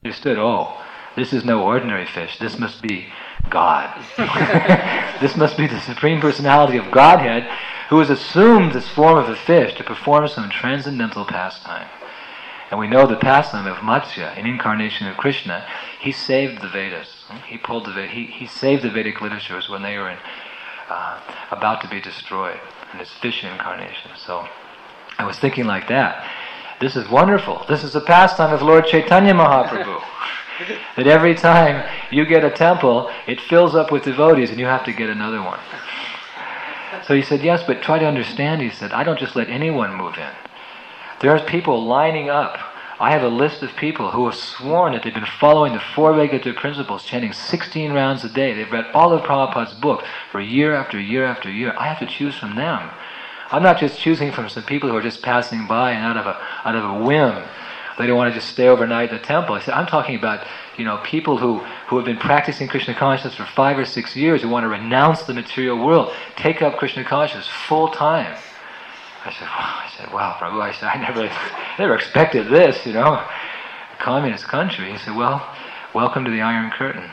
understood, oh, this is no ordinary fish, this must be God. This must be the Supreme Personality of Godhead who has assumed this form of a fish to perform some transcendental pastime. And we know the pastime of Matsya, an incarnation of Krishna, he saved the Vedas. He saved the Vedic literatures when they were about to be destroyed in his fish incarnation. So I was thinking like that. This is wonderful. This is the pastime of Lord Chaitanya Mahaprabhu. That every time you get a temple, it fills up with devotees and you have to get another one. So he said, yes, but try to understand, he said, I don't just let anyone move in. There are people lining up. I have a list of people who have sworn that they've been following the four Vegeta principles, chanting 16 rounds a day. They've read all of Prabhupada's books for year after year after year. I have to choose from them. I'm not just choosing from some people who are just passing by and out of a whim. They don't want to just stay overnight in the temple. I said, I'm talking about, people who have been practicing Krishna consciousness for 5 or 6 years, who want to renounce the material world, take up Krishna consciousness full time. I said, wow, Prabhu, I never expected this, a communist country. He said, well, welcome to the Iron Curtain.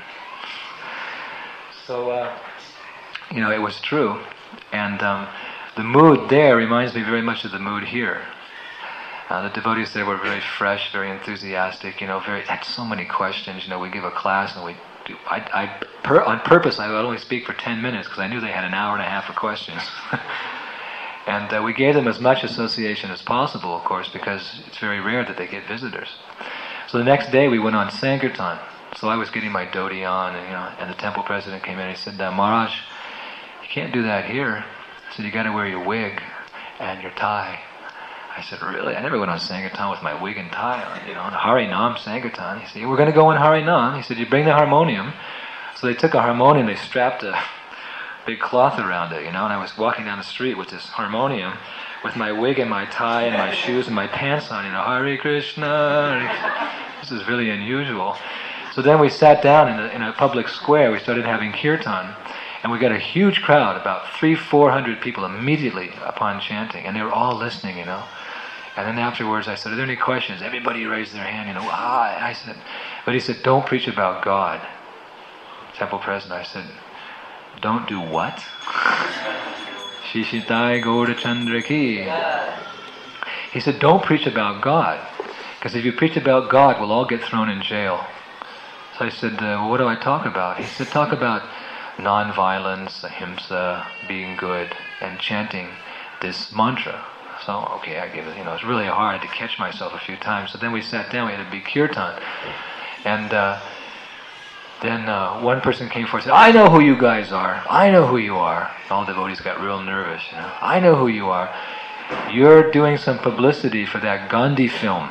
So, it was true. And the mood there reminds me very much of the mood here. The devotees there were very fresh, very enthusiastic, had so many questions. We give a class and on purpose I would only speak for 10 minutes because I knew they had an hour and a half of questions. And we gave them as much association as possible, of course, because it's very rare that they get visitors. So the next day we went on Sankirtan. So I was getting my dhoti on, and the temple president came in and he said, Maharaj, you can't do that here. He said, you got to wear your wig and your tie. I said, really? I never went on Sankirtan with my wig and tie on, Hari Nam Sankirtan. He said, we're going to go in Hari Nam. He said, you bring the harmonium. So they took a harmonium, they strapped a big cloth around it, and I was walking down the street with this harmonium, with my wig and my tie and my shoes and my pants on, Hare Krishna. This is really unusual. So then we sat down in a public square, we started having kirtan, and we got a huge crowd, about 300-400 people immediately upon chanting, and they were all listening, And then afterwards I said, are there any questions? Everybody raised their hand, I said, but he said, don't preach about God. Temple president, I said, don't do what? Shishitai Gaurachandra ki. He said, don't preach about God, because if you preach about God, we'll all get thrown in jail. So I said, well, what do I talk about? He said, talk about non-violence, ahimsa, being good, and chanting this mantra. So, okay, I gave it, it was really hard to catch myself a few times. So then we sat down, we had a big kirtan. And then one person came forward and said, I know who you guys are. I know who you are. All the devotees got real nervous, I know who you are. You're doing some publicity for that Gandhi film.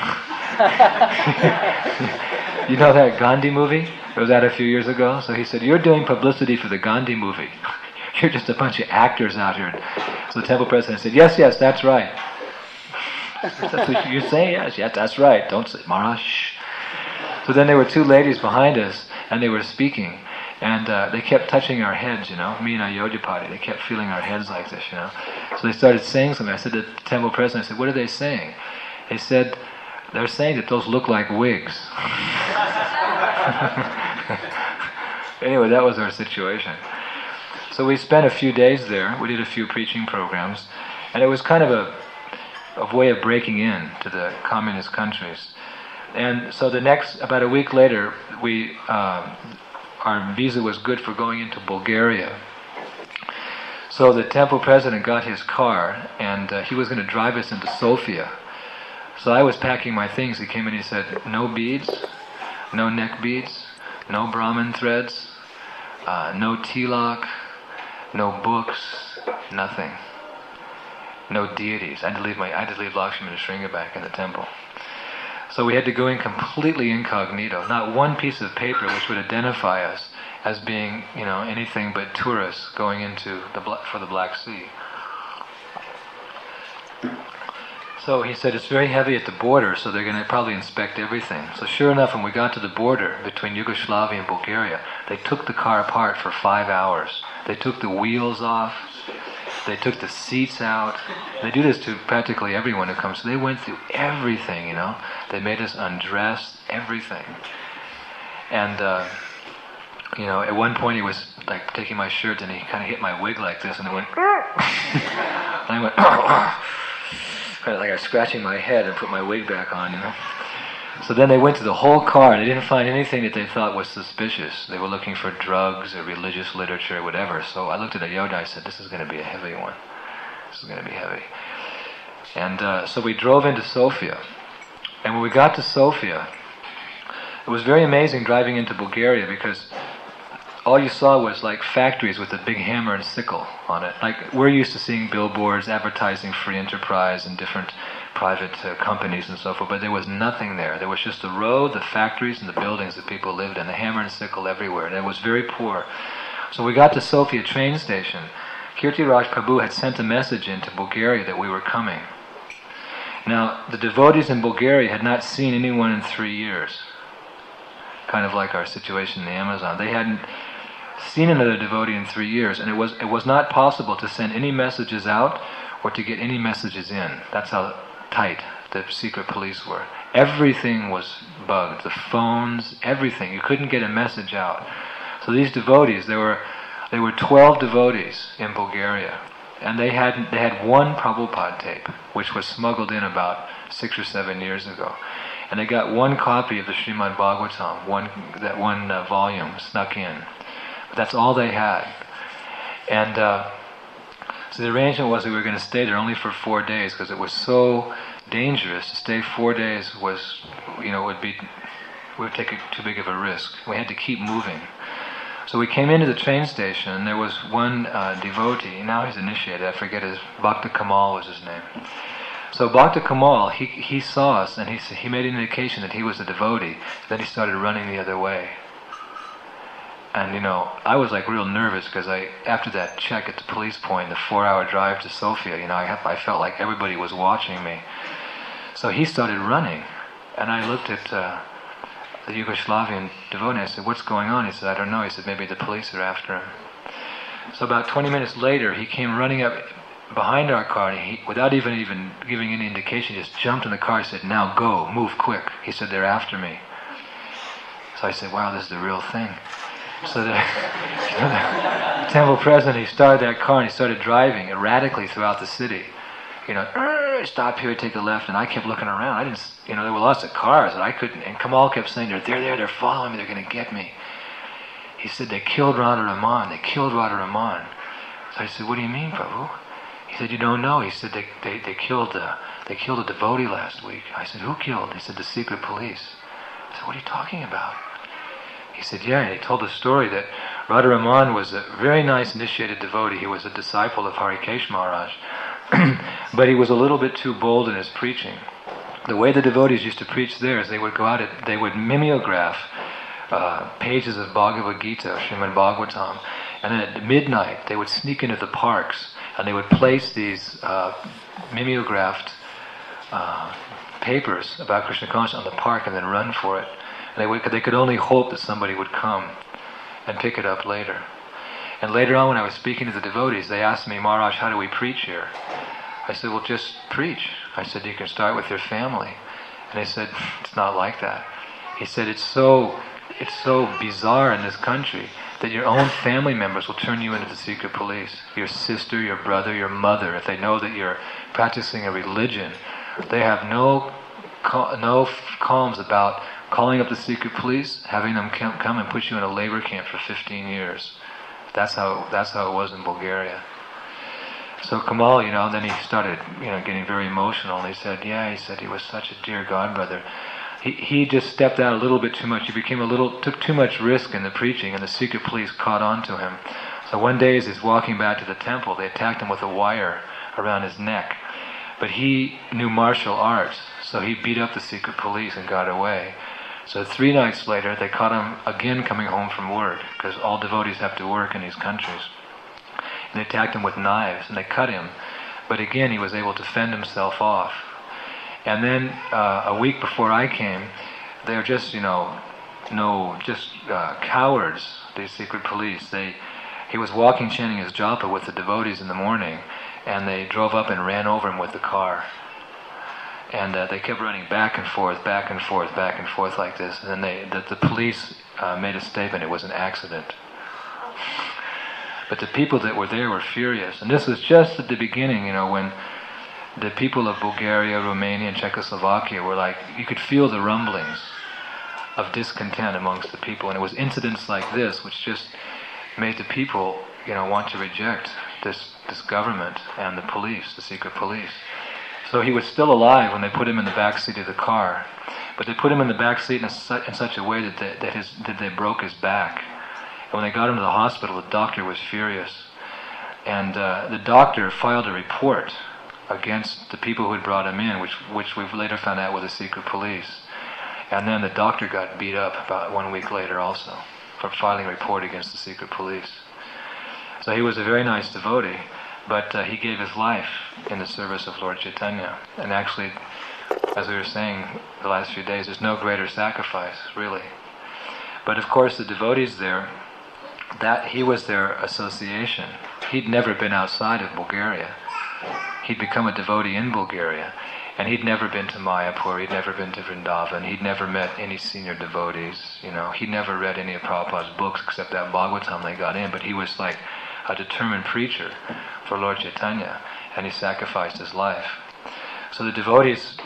You know that Gandhi movie? It was out a few years ago. So he said, you're doing publicity for the Gandhi movie. You're just a bunch of actors out here. So the temple president said, yes, that's right. That's what you say? Yes, that's right. Don't say, Maharaj. So then there were two ladies behind us, and they were speaking, and they kept touching our heads, me and Ayodhyapati. They kept feeling our heads like this, So they started saying something. I said to the temple president, I said, what are they saying? They said, they're saying that those look like wigs. Anyway, that was our situation. So we spent a few days there. We did a few preaching programs, and it was kind of a way of breaking in to the communist countries. And so about a week later, our visa was good for going into Bulgaria. So the temple president got his car, and he was going to drive us into Sofia. So I was packing my things. He came in and he said, no beads, no neck beads, no Brahmin threads, no tilak, no books, nothing. No deities. I had to leave Lakshmi and Shringa back in the temple. So we had to go in completely incognito. Not one piece of paper which would identify us as being, anything but tourists going into for the Black Sea. So he said, it's very heavy at the border, so they're going to probably inspect everything. So sure enough, when we got to the border between Yugoslavia and Bulgaria, they took the car apart for 5 hours. They took the wheels off. They took the seats out. They do this to practically everyone who comes. So they went through everything, you know. They made us undress, everything. And, you know, at one point he was like taking my shirt and he kind of hit my wig like this and it went, and I went, kind of like I was scratching my head and put my wig back on, you know. So then they went to the whole car and they didn't find anything that they thought was suspicious. They were looking for drugs or religious literature or whatever. So I looked at Ayoda, I said, this is going to be a heavy one. This is going to be heavy. And so we drove into Sofia. And when we got to Sofia, it was very amazing driving into Bulgaria because all you saw was like factories with a big hammer and sickle on it. Like we're used to seeing billboards advertising free enterprise and different private companies and so forth, but there was nothing there. There was just the road, the factories, and the buildings that people lived in, the hammer and sickle everywhere, and it was very poor. So we got to Sofia train station. Kirtiraj Prabhu had sent a message into Bulgaria that we were coming. Now, the devotees in Bulgaria had not seen anyone in 3 years. Kind of like our situation in the Amazon. They hadn't seen another devotee in 3 years, and it was not possible to send any messages out or to get any messages in. That's how tight the secret police were. Everything was bugged, the phones, everything. You couldn't get a message out. So these devotees, there were 12 devotees in Bulgaria, and they had one Prabhupada tape, which was smuggled in about 6 or 7 years ago. And they got one copy of the Srimad Bhagavatam, that one volume snuck in. But that's all they had. And so the arrangement was that we were going to stay there only for 4 days because it was so dangerous. To stay 4 days was, you know, would take too big of a risk. We had to keep moving. So we came into the train station and there was one devotee, now he's initiated, I forget Bhakta Kamal was his name. So Bhakta Kamal, he saw us and he made an indication that he was a devotee. Then he started running the other way. And you know, I was like real nervous because after that check at the police point, the 4-hour drive to Sofia, you know, I felt like everybody was watching me. So he started running, and I looked at the Yugoslavian devotee. I said, "What's going on?" He said, "I don't know." He said, "Maybe the police are after him." So about 20 minutes later, he came running up behind our car, and he, without even giving any indication, he just jumped in the car. He said, "Now go, move quick." He said, "They're after me." So I said, "Wow, this is the real thing." So the temple president, he started that car and he started driving erratically throughout the city. You know, stop here, take a left, and I kept looking around. There were lots of cars and I couldn't, and Kamal kept saying, they're there, they're following me, they're going to get me. He said, "They killed Radharaman, they killed Radharaman." So I said, "What do you mean, Prabhu?" He said, "You don't know." He said, they killed a devotee last week. I said, "Who killed?" He said, "The secret police." I said, "What are you talking about?" He said, "Yeah," and he told the story that Radharaman was a very nice initiated devotee. He was a disciple of Harikesh Maharaj, but he was a little bit too bold in his preaching. The way the devotees used to preach there is they would go out, they would mimeograph pages of Bhagavad Gita, Srimad Bhagavatam, and then at midnight they would sneak into the parks and they would place these mimeographed papers about Krishna consciousness on the park and then run for it. They could only hope that somebody would come and pick it up later. And later on when I was speaking to the devotees, they asked me, "Maharaj, how do we preach here?" I said, "Well, just preach." I said, "You can start with your family." And they said, "It's not like that." He said, it's so bizarre in this country that your own family members will turn you into the secret police. Your sister, your brother, your mother, if they know that you're practicing a religion, they have no qualms about calling up the secret police, having them come and put you in a labor camp for 15 years. That's how it was in Bulgaria. So Kamal, then he started, getting very emotional. And he said, he was such a dear godbrother. He just stepped out a little bit too much. He took too much risk in the preaching, and the secret police caught on to him. So one day as he's walking back to the temple, they attacked him with a wire around his neck. But he knew martial arts, so he beat up the secret police and got away. So 3 nights later, they caught him again coming home from work, because all devotees have to work in these countries. And they attacked him with knives, and they cut him. But again, he was able to fend himself off. And then a week before I came, they were just, cowards, these secret police. He was walking chanting his japa with the devotees in the morning, and they drove up and ran over him with the car. And they kept running back and forth, back and forth, back and forth like this. And then the police made a statement it was an accident. But the people that were there were furious. And this was just at the beginning, when the people of Bulgaria, Romania, and Czechoslovakia were like, you could feel the rumblings of discontent amongst the people. And it was incidents like this which just made the people, want to reject this government and the police, the secret police. So he was still alive when they put him in the back seat of the car, but they put him in the back seat in such a way that they broke his back. And when they got him to the hospital, the doctor was furious, and the doctor filed a report against the people who had brought him in, which we've later found out were the secret police. And then the doctor got beat up about 1 week later also for filing a report against the secret police. So he was a very nice devotee. But he gave his life in the service of Lord Chaitanya. And actually, as we were saying the last few days, there's no greater sacrifice, really. But of course, the devotees there, that he was their association. He'd never been outside of Bulgaria. He'd become a devotee in Bulgaria. And he'd never been to Mayapur, he'd never been to Vrindavan, he'd never met any senior devotees, He'd never read any of Prabhupada's books except that Bhagavatam they got in, but he was like a determined preacher for Lord Chaitanya, and he sacrificed his life. So the devotees,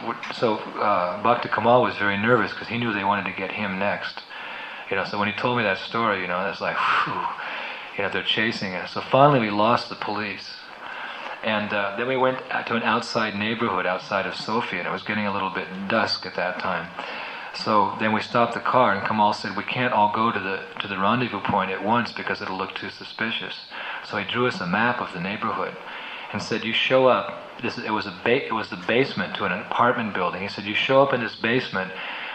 Bhakta Kamal was very nervous because he knew they wanted to get him next. So when he told me that story, it's like, whew, they're chasing us. So finally we lost the police. And then we went to an outside neighborhood outside of Sofia, and it was getting a little bit dusk at that time. So then we stopped the car, and Kamal said, we can't all go to the rendezvous point at once because it'll look too suspicious. So he drew us a map of the neighborhood and said, you show up, it was the basement to an apartment building. He said, you show up in this basement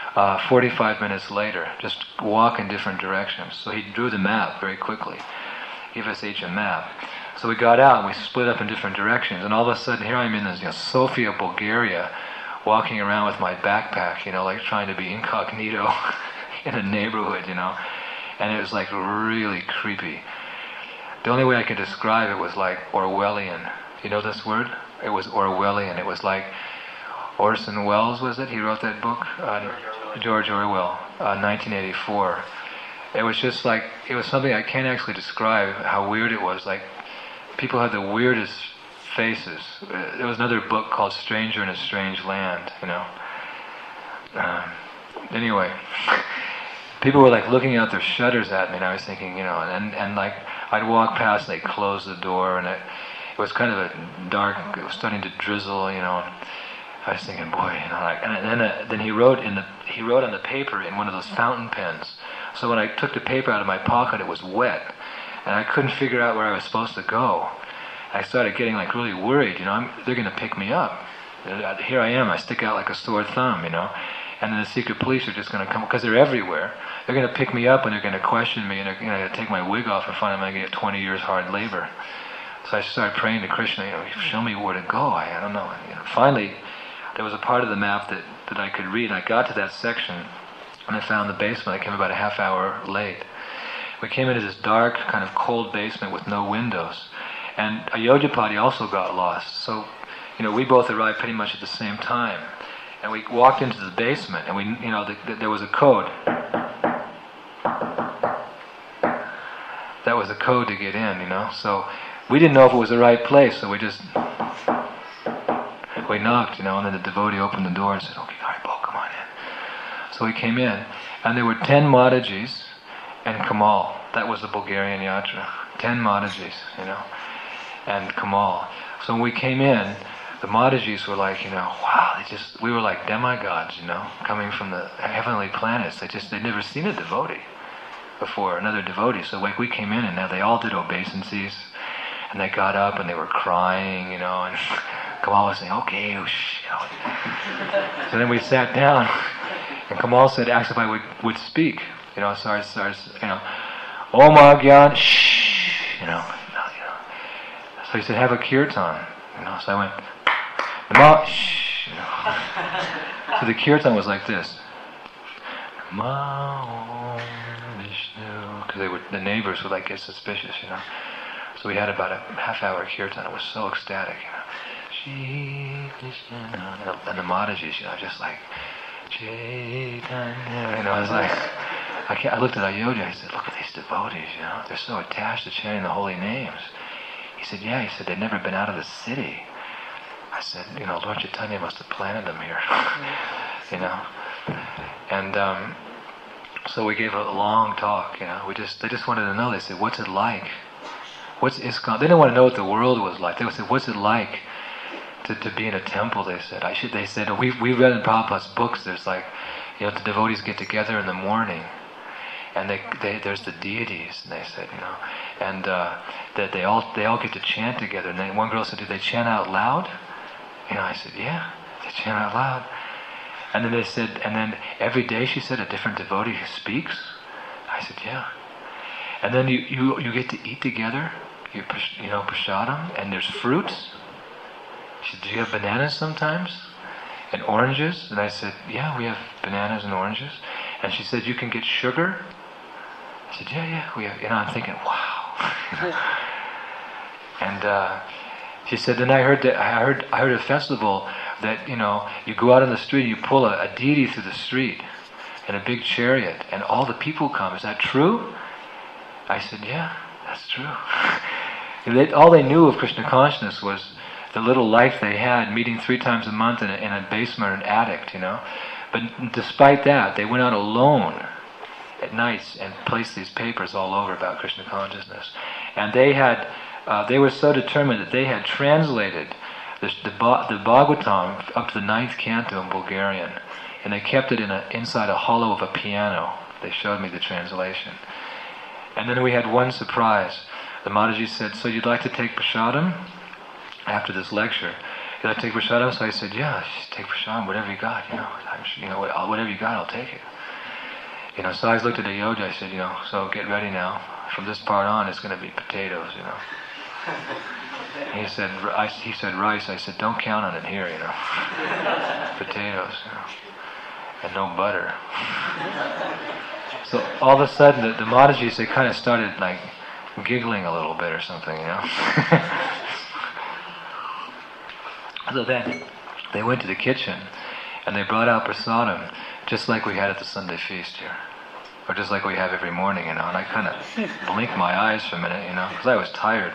45 minutes later, just walk in different directions. So he drew the map very quickly, gave us each a map. So we got out and we split up in different directions, and all of a sudden here I am in this Sofia, Bulgaria, walking around with my backpack, like trying to be incognito in a neighborhood, and it was like really creepy. The only way I could describe it was like Orwellian. You know this word? It was Orwellian. It was like Orson Welles, was it? He wrote that book? George Orwell, 1984. It was just like, it was something I can't actually describe how weird it was. Like, people had the weirdest faces. There was another book called Stranger in a Strange Land, Anyway, people were like looking out their shutters at me, and I was thinking, and like I'd walk past and they'd close the door, and it was kind of a dark, it was starting to drizzle, and I was thinking, boy, and then he wrote on the paper in one of those fountain pens. So when I took the paper out of my pocket, it was wet, and I couldn't figure out where I was supposed to go. I started getting like really worried, they're going to pick me up. Here I am, I stick out like a sore thumb, and then the secret police are just going to come, because they're everywhere. They're going to pick me up and they're going to question me, and they're going to take my wig off and find I'm going to get 20 years hard labor. So I started praying to Krishna, show me where to go, I don't know. Finally, there was a part of the map that I could read, and I got to that section, and I found the basement. I came about a half hour late. We came into this dark, kind of cold basement with no windows. And Ayodhyapati also got lost. So, we both arrived pretty much at the same time. And we walked into the basement, and there was a code. That was the code to get in, So we didn't know if it was the right place, so we knocked, and then the devotee opened the door and said, okay, all right, Bo, come on in. So we came in, and there were 10 Madhajis and Kamal. That was the Bulgarian yatra. 10 Madhajis, and Kamal. So when we came in, the Madhajis were like, wow, we were like demigods, coming from the heavenly planets. They'd never seen a devotee before, another devotee. So like we came in, and now they all did obeisances, and they got up and they were crying, and Kamal was saying, okay, So then we sat down, and Kamal said, asked if I would speak, Om Agyan, shh, So he said, have a kirtan, So I went, Namo, shh, So the kirtan was like this. Namo Vishnu, because the neighbors would like get suspicious, So we had about a half-hour kirtan. It was so ecstatic, Shri Krishna, and the Madhajis, just like Chaitanya, I was like, I looked at Ayodhya. I said, look at these devotees, they're so attached to chanting the holy names. He said, yeah. He said they'd never been out of the city. I said, Lord Chaitanya must have planted them here, And so we gave a long talk. They just wanted to know. They said, what's it like? What's ISKCON? They didn't want to know what the world was like. They said, what's it like to be in a temple? They said. They said, we read in Prabhupada's books. There's like, the devotees get together in the morning, and there's the deities. And they said, and that they all get to chant together. And then one girl said, do they chant out loud? I said, yeah, they chant out loud. And then they said, and then every day, she said, a different devotee speaks. I said, yeah. And then you get to eat together, prasadam, and there's fruits. She said, do you have bananas sometimes? And oranges? And I said, yeah, we have bananas and oranges. And she said, you can get sugar? I said, yeah, we have. I'm thinking, wow. And she said, then I heard a festival that, you go out on the street and you pull a deity through the street in a big chariot, and all the people come. Is that true? I said, yeah, that's true. All they knew of Krishna consciousness was the little life they had, meeting 3 times a month in a basement or an attic, But despite that, they went out alone at nights and placed these papers all over about Krishna consciousness. And they were so determined that they had translated the Bhagavatam up to the 9th canto in Bulgarian, and they kept it inside a hollow of a piano. They showed me the translation. And then we had one surprise. The Mataji said, so you'd like to take prasadam after this lecture? You'd like to take prasadam? So I said, yeah, just take prasadam, whatever you got, whatever you got, I'll take it. So I looked at Ayodhya. I said, so get ready now. From this part on, it's going to be potatoes, He said rice. I said, don't count on it here, Potatoes, and no butter. So all of a sudden, the Madhajis, they kind of started like giggling a little bit or something, So then they went to the kitchen and they brought out prasadam, just like we had at the Sunday feast here, or just like we have every morning, And I kind of blinked my eyes for a minute, because I was tired.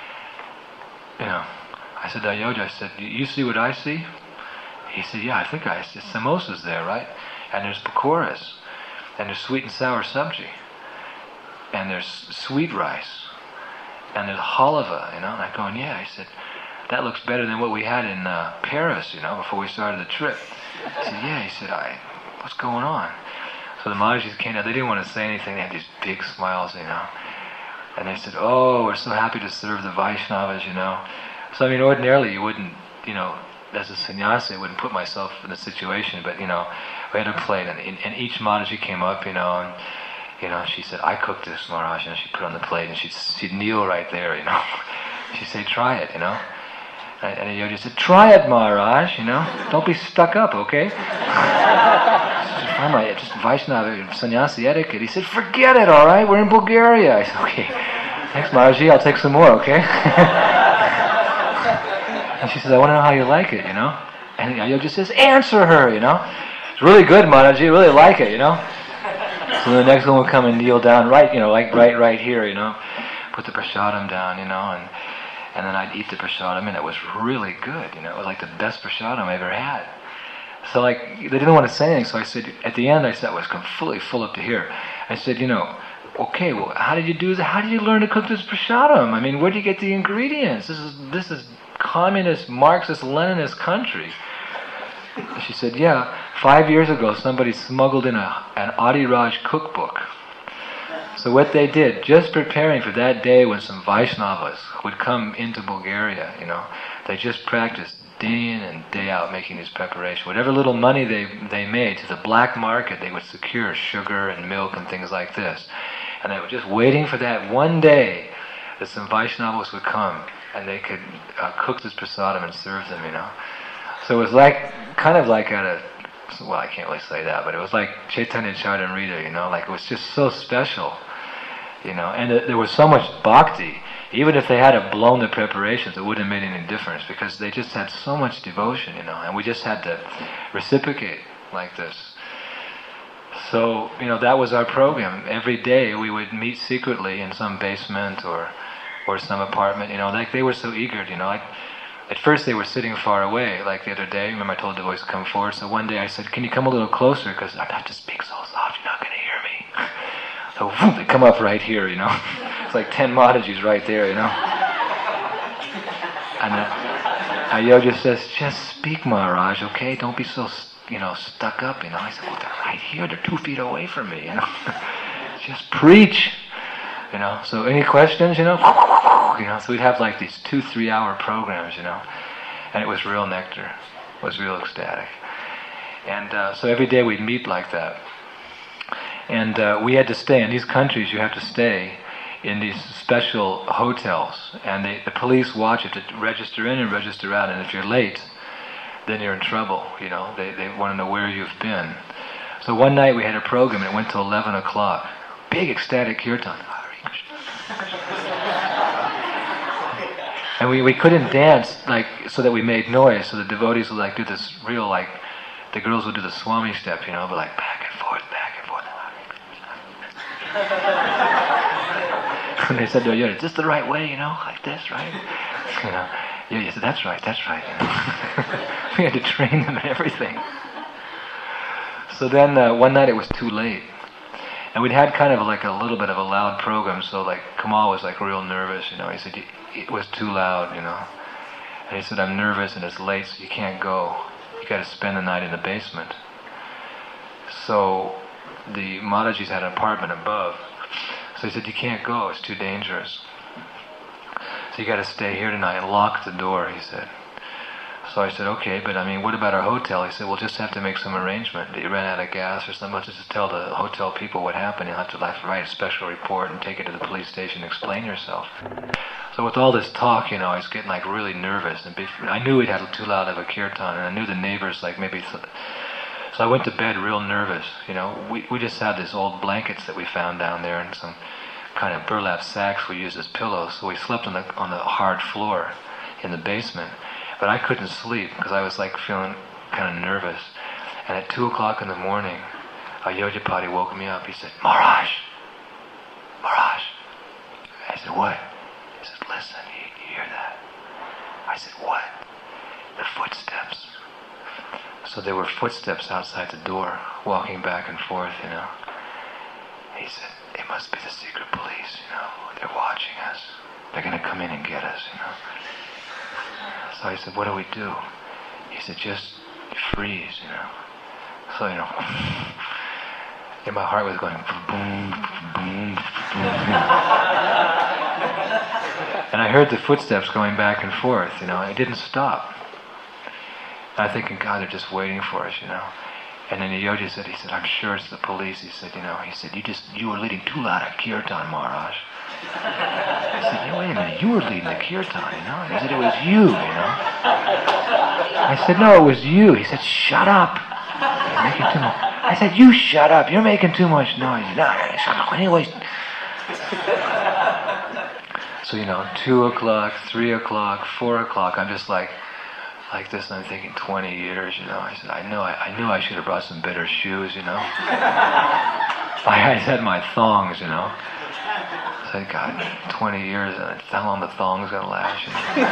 I said to Ayodhya, I said, you see what I see? He said, yeah, I think I see. Samosas there, right? And there's pakoras. And there's sweet and sour sabji. And there's sweet rice. And there's halava, And I go, yeah. I said, that looks better than what we had in Paris, before we started the trip. I said, yeah. He said, what's going on? So the Mahajis came out. They didn't want to say anything. They had these big smiles, And they said, oh, we're so happy to serve the Vaishnavas, So, ordinarily you wouldn't, as a sannyasi, I wouldn't put myself in a situation, but, we had a plate, and each Mataji came up, and, she said, I cooked this, Maharaj, she put it on the plate, and she'd kneel right there, She'd say, try it, And Ayodhya said, try it, Maharaj, don't be stuck up, okay? Just Vaishnava sannyasi etiquette. He said, forget it, all right? We're in Bulgaria. I said, okay. Thanks, Maharaji. I'll take some more, okay? And she says, I want to know how you like it, And Ayodhya says, answer her, It's really good, Maharaji. I really like it, So the next one would come and kneel down right here, Put the prasadam down, and then I'd eat the prasadam, and it was really good, It was like the best prasadam I ever had. So they didn't want to say anything, so I said, at the end I said, I was completely full up to here. I said, okay, well, how did you do that? How did you learn to cook this prasadam? Where do you get the ingredients? This is communist, Marxist, Leninist country. She said, yeah, 5 years ago somebody smuggled in an Adi Raj cookbook. So what they did, just preparing for that day when some Vaishnavas would come into Bulgaria, they just practiced day in and day out making these preparations. Whatever little money they made to the black market, they would secure sugar and milk and things like this. And they were just waiting for that one day that some Vaishnavas would come and they could cook this prasadam and serve them, So it was kind of like at a, well, I can't really say that, but it was like Chaitanya Charitamrita, it was just so special, And there was so much bhakti. even if they had blown the preparations, it wouldn't have made any difference because they just had so much devotion, and we just had to reciprocate like this. So, that was our program. Every day we would meet secretly in some basement or some apartment, like they were so eager, at first they were sitting far away, like the other day. Remember I told the boys to come forward, so one day I said, can you come a little closer, because I have to speak so soft, you're not going to hear me. So they come up right here, It's like 10 Matajis right there, And Ayoja says, just speak, Maharaj, okay? Don't be so, stuck up, I said, well, they're right here. They're 2 feet away from me, Just preach, So any questions, So we'd have like these 2-3 hour programs, And it was real nectar. It was real ecstatic. And so every day we'd meet like that. And we had to stay. In these countries, you have to stay in these special hotels, and the police watch you to register in and register out, and if you're late, then you're in trouble, They want to know where you've been. So one night we had a program, and it went till 11 o'clock. Big ecstatic kirtan. And we couldn't dance, so that we made noise, so the devotees would, do this real, the girls would do the Swami step, but back and forth, back and forth. And they said to Ayoja, is this the right way, like this, right? Yeah, said, that's right. We had to train them and everything. So then one night it was too late. And we'd had kind of a little bit of a loud program, so Kamal was real nervous, He said, it was too loud, And he said, I'm nervous and it's late, so you can't go. You got to spend the night in the basement. So the Matajis had an apartment above. So he said, you can't go, it's too dangerous. So you got to stay here tonight and lock the door, he said. So I said, okay, but what about our hotel? He said, we'll just have to make some arrangement. You ran out of gas or something, just tell the hotel people what happened. You'll have to write a special report and take it to the police station and explain yourself. So with all this talk, I was getting really nervous. And I knew we'd had too loud of a kirtan, and I knew the neighbors maybe... So I went to bed real nervous, We just had these old blankets that we found down there and some kind of burlap sacks we used as pillows. So we slept on the hard floor in the basement. But I couldn't sleep because I was feeling kind of nervous. And at 2 o'clock in the morning, Ayojapati woke me up. He said, Maharaj! I said, what? He said, listen, you hear that? I said, what? The footsteps. So there were footsteps outside the door, walking back and forth, He said, it must be the secret police, They're watching us. They're going to come in and get us, So I said, what do we do? He said, just freeze, So, and my heart was going boom, boom, boom. And I heard the footsteps going back and forth, and it didn't stop. And I'm thinking, God, they're just waiting for us, And then the Yogi said, I'm sure it's the police. He said, you were leading too loud a kirtan, Maharaj. I said, wait a minute, you were leading the kirtan, He said, it was you, I said, no, it was you. He said, shut up. You're making too much. I said, you shut up. You're making too much noise. No, shut up. Anyways. So, 2 o'clock, 3 o'clock, 4 o'clock, I'm just like this, and I'm thinking 20 years, I said, I knew I should have brought some better shoes, I had my thongs, I said, God, 20 years, how long the thong's gonna last,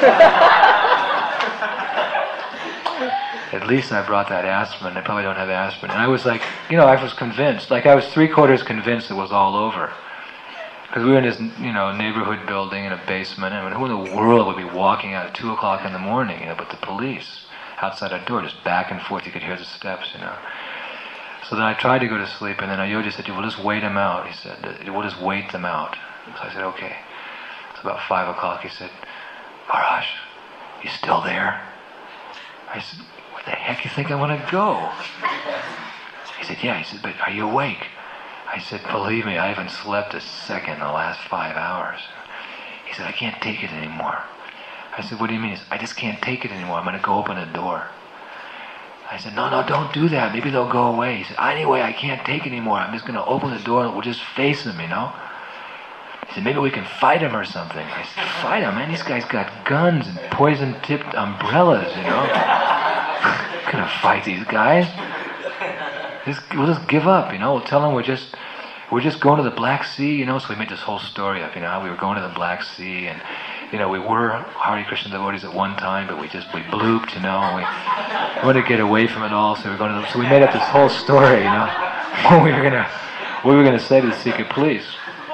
At least I brought that aspirin. I probably don't have aspirin. And I was I was convinced, I was 3/4 convinced it was all over. Because we were in this, neighborhood building in a basement, and who in the world would be walking out at 2 o'clock in the morning, but the police outside our door, just back and forth, you could hear the steps, So then I tried to go to sleep, and then Ayoja said, we'll just wait them out. He said, we'll just wait them out. So I said, okay. So about 5 o'clock, he said, Maharaj, you still there? I said, where the heck you think I want to go? He said, yeah. He said, but are you awake? I said, believe me, I haven't slept a second in the last 5 hours. He said, I can't take it anymore. I said, what do you mean? He said, I just can't take it anymore. I'm going to go open a door. I said, no, don't do that. Maybe they'll go away. He said, anyway, I can't take it anymore. I'm just going to open the door and we'll just face them, He said, maybe we can fight him or something. I said, fight him, man? These guys got guns and poison-tipped umbrellas, you know. Gonna fight these guys. We'll just give up, you know. We'll tell them we're just going to the Black Sea, you know. So we made this whole story up, you know, how we were going to the Black Sea, and you know, we were Hare Krishna devotees at one time, but we blooped, you know. And we wanted to get away from it all, so we made up this whole story, you know, what we were gonna say to the secret police.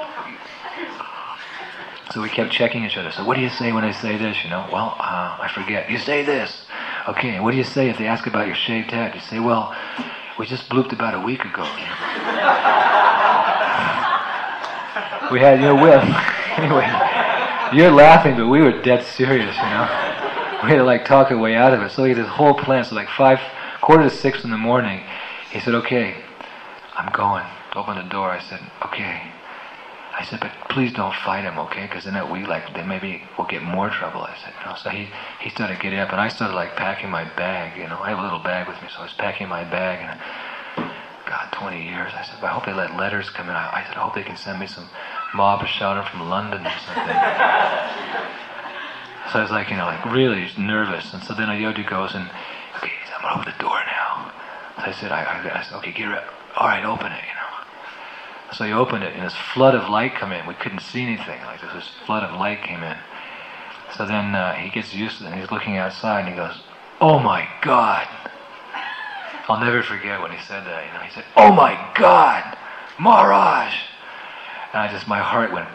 So we kept checking each other. So what do you say when I say this? You know, well, I forget. You say this. Okay, and what do you say if they ask about your shaved head? You say, well, we just blooped about a week ago. We had, you know, anyway, you're laughing, but we were dead serious, you know. We had to like talk our way out of it. So we had this whole plan. So like 5:45 in the morning, he said, okay, I'm going. Open the door. I said, okay. I said, but please don't fight him, okay? Because then maybe we'll get more trouble. I said, you know. So he started getting up, and I started like packing my bag. You know, I have a little bag with me, so I was packing my bag. And God, 20 years. I said, I hope they let letters come in. I said, I hope they can send me some Mahaprashadam from London or something. So I was like, you know, like really nervous. And so then Ayodhya goes and, okay, I'm gonna open the door now. So I said, I said, okay, get ready. All right, open it, you know. So he opened it, and this flood of light come in. We couldn't see anything. Like this flood of light came in. So then he gets used to it, and he's looking outside, and he goes, "Oh my God!" I'll never forget when he said that. You know, he said, "Oh my God, Maharaj!" And my heart went.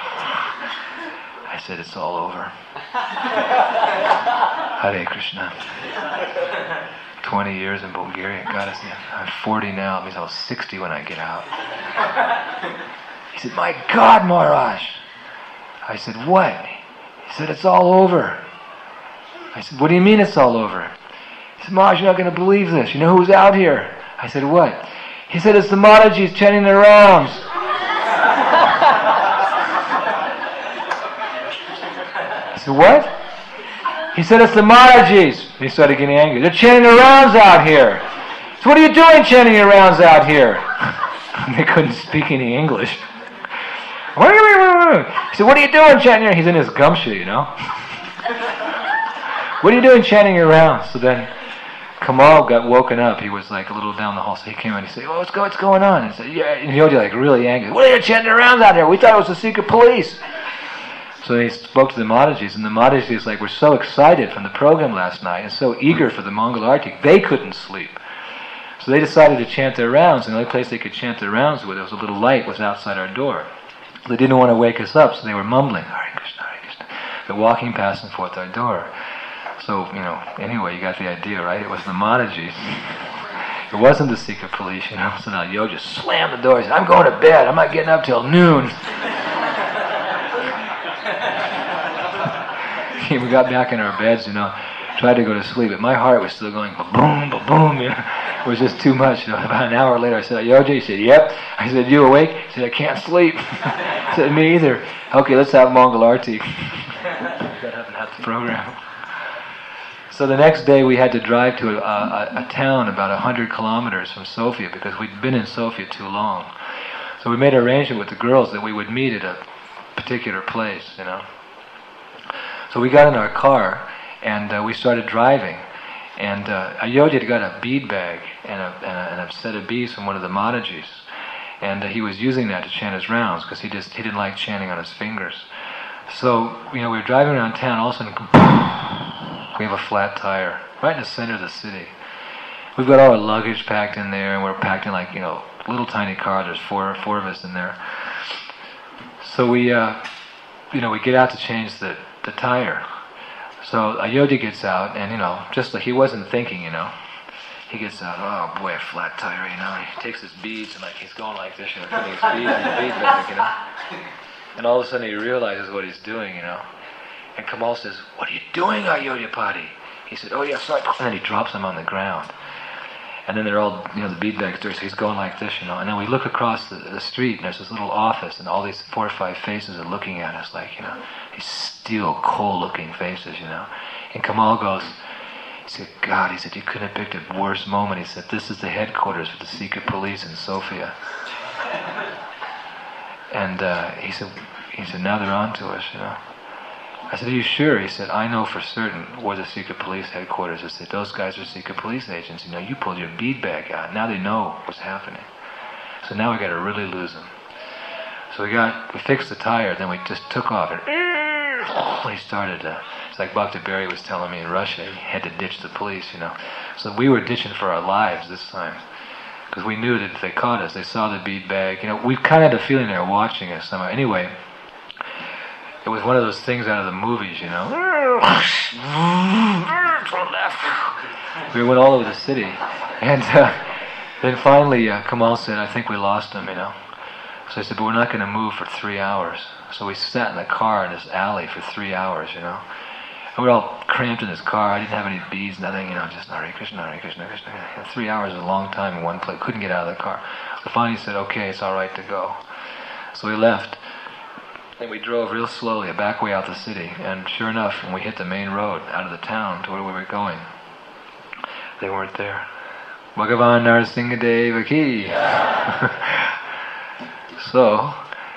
I said, "It's all over." Hare Krishna. 20 years in Bulgaria. God, I'm 40 now. It means I was 60 when I get out. He said, "My God, Maharaj." I said, "What?" He said, "It's all over." I said, "What do you mean it's all over?" He said, "Maharaj, you're not going to believe this. You know who's out here?" I said, "What?" He said, "It's the Maharajis chanting their rounds." I said, "What?" He said, "It's the Maharajis." He started getting angry. "They're chanting their rounds out here." So what are you doing chanting your rounds out here? They couldn't speak any English. He said, "What are you doing chanting your..." He's in his gumshoe, you know. "What are you doing chanting your rounds?" So then Kamal got woken up. He was like a little down the hall. So he came in and he said, "Oh, what's going on?" And he said, "Yeah." And Yodi like really angry. "What are you chanting around out here? We thought it was the secret police." So he spoke to the Madhajis, and the Madhajis were so excited from the program last night and so eager for the Mangal Arati, they couldn't sleep. So they decided to chant their rounds, and the only place they could chant their rounds with, there was a little light, was outside our door. They didn't want to wake us up, so they were mumbling, "Hare Krishna, Hare Krishna." They're walking past and forth our door. So, you know, anyway, you got the idea, right? It was the Madhajis. It wasn't the secret police, you know. So now Yo just slammed the door. He said, "I'm going to bed. I'm not getting up till noon." We got back in our beds, you know, tried to go to sleep, but my heart was still going ba-boom, ba-boom, you know. It was just too much, you know. About an hour later, I said, "Yoji?" He said, "Yep." I said, "You awake?" He said, "I can't sleep." I said, "Me either." "Okay, let's have Mangal Arati." Got up and had the program. So the next day we had to drive to a town about 100 kilometers from Sofia because we'd been in Sofia too long. So we made an arrangement with the girls that we would meet at a particular place, you know. So we got in our car and we started driving. And Ayodhya had got a bead bag and a set of beads from one of the Madhajis. And he was using that to chant his rounds because he didn't like chanting on his fingers. So, you know, we were driving around town, all of a sudden, we have a flat tire right in the center of the city. We've got all our luggage packed in there, and we're packed in like, you know, little tiny car. There's four of us in there. So we, you know, we get out to change the tire. So Ayodhya gets out, and, you know, just like he wasn't thinking, you know. He gets out, "Oh boy, a flat tire," you know. He takes his beads, and like he's going like this, you know, putting his beads in the bead bag, you know. And all of a sudden he realizes what he's doing, you know. And Kamal says, "What are you doing, Ayodhya Padi?" He said, "Oh yeah, sorry." And then he drops them on the ground. And then they're all, you know, the bead bag's dirty, so he's going like this, you know. And then we look across the street, and there's this little office, and all these 4 or 5 faces are looking at us like, you know, these steel, cold-looking faces, you know. And Kamal goes, he said, "God," he said, "you couldn't have picked a worse moment." He said, "This is the headquarters for the secret police in Sofia." And he said, He said, now they're on to us, you know. I said, are you sure? He said, I know for certain where the secret police headquarters is. I said, those guys are secret police agents. You know, you pulled your bead bag out. Now they know what's happening. So now we got to really lose them. So we fixed the tire, then we just took off. And we started, it's like Bhakti Berry was telling me in Russia, he had to ditch the police, you know. So we were ditching for our lives this time. Because we knew that if they caught us, they saw the bead bag. You know, we kind of had a feeling they were watching us somehow. Anyway, it was one of those things out of the movies, you know. We went all over the city. And then finally, Kamal said, I think we lost him, you know. So I said, but we're not going to move for 3 hours. So we sat in the car in this alley for 3 hours, you know. And we were all cramped in this car. I didn't have any beads, nothing, you know, just Hare Krishna, Hare Krishna, Hare Krishna. 3 hours is a long time in one place. Couldn't get out of the car. So finally he said, okay, it's all right to go. So we left. And we drove real slowly, a back way out the city. And sure enough, when we hit the main road out of the town to where we were going, they weren't there. Bhagavan Narasimha Deva Ki. So,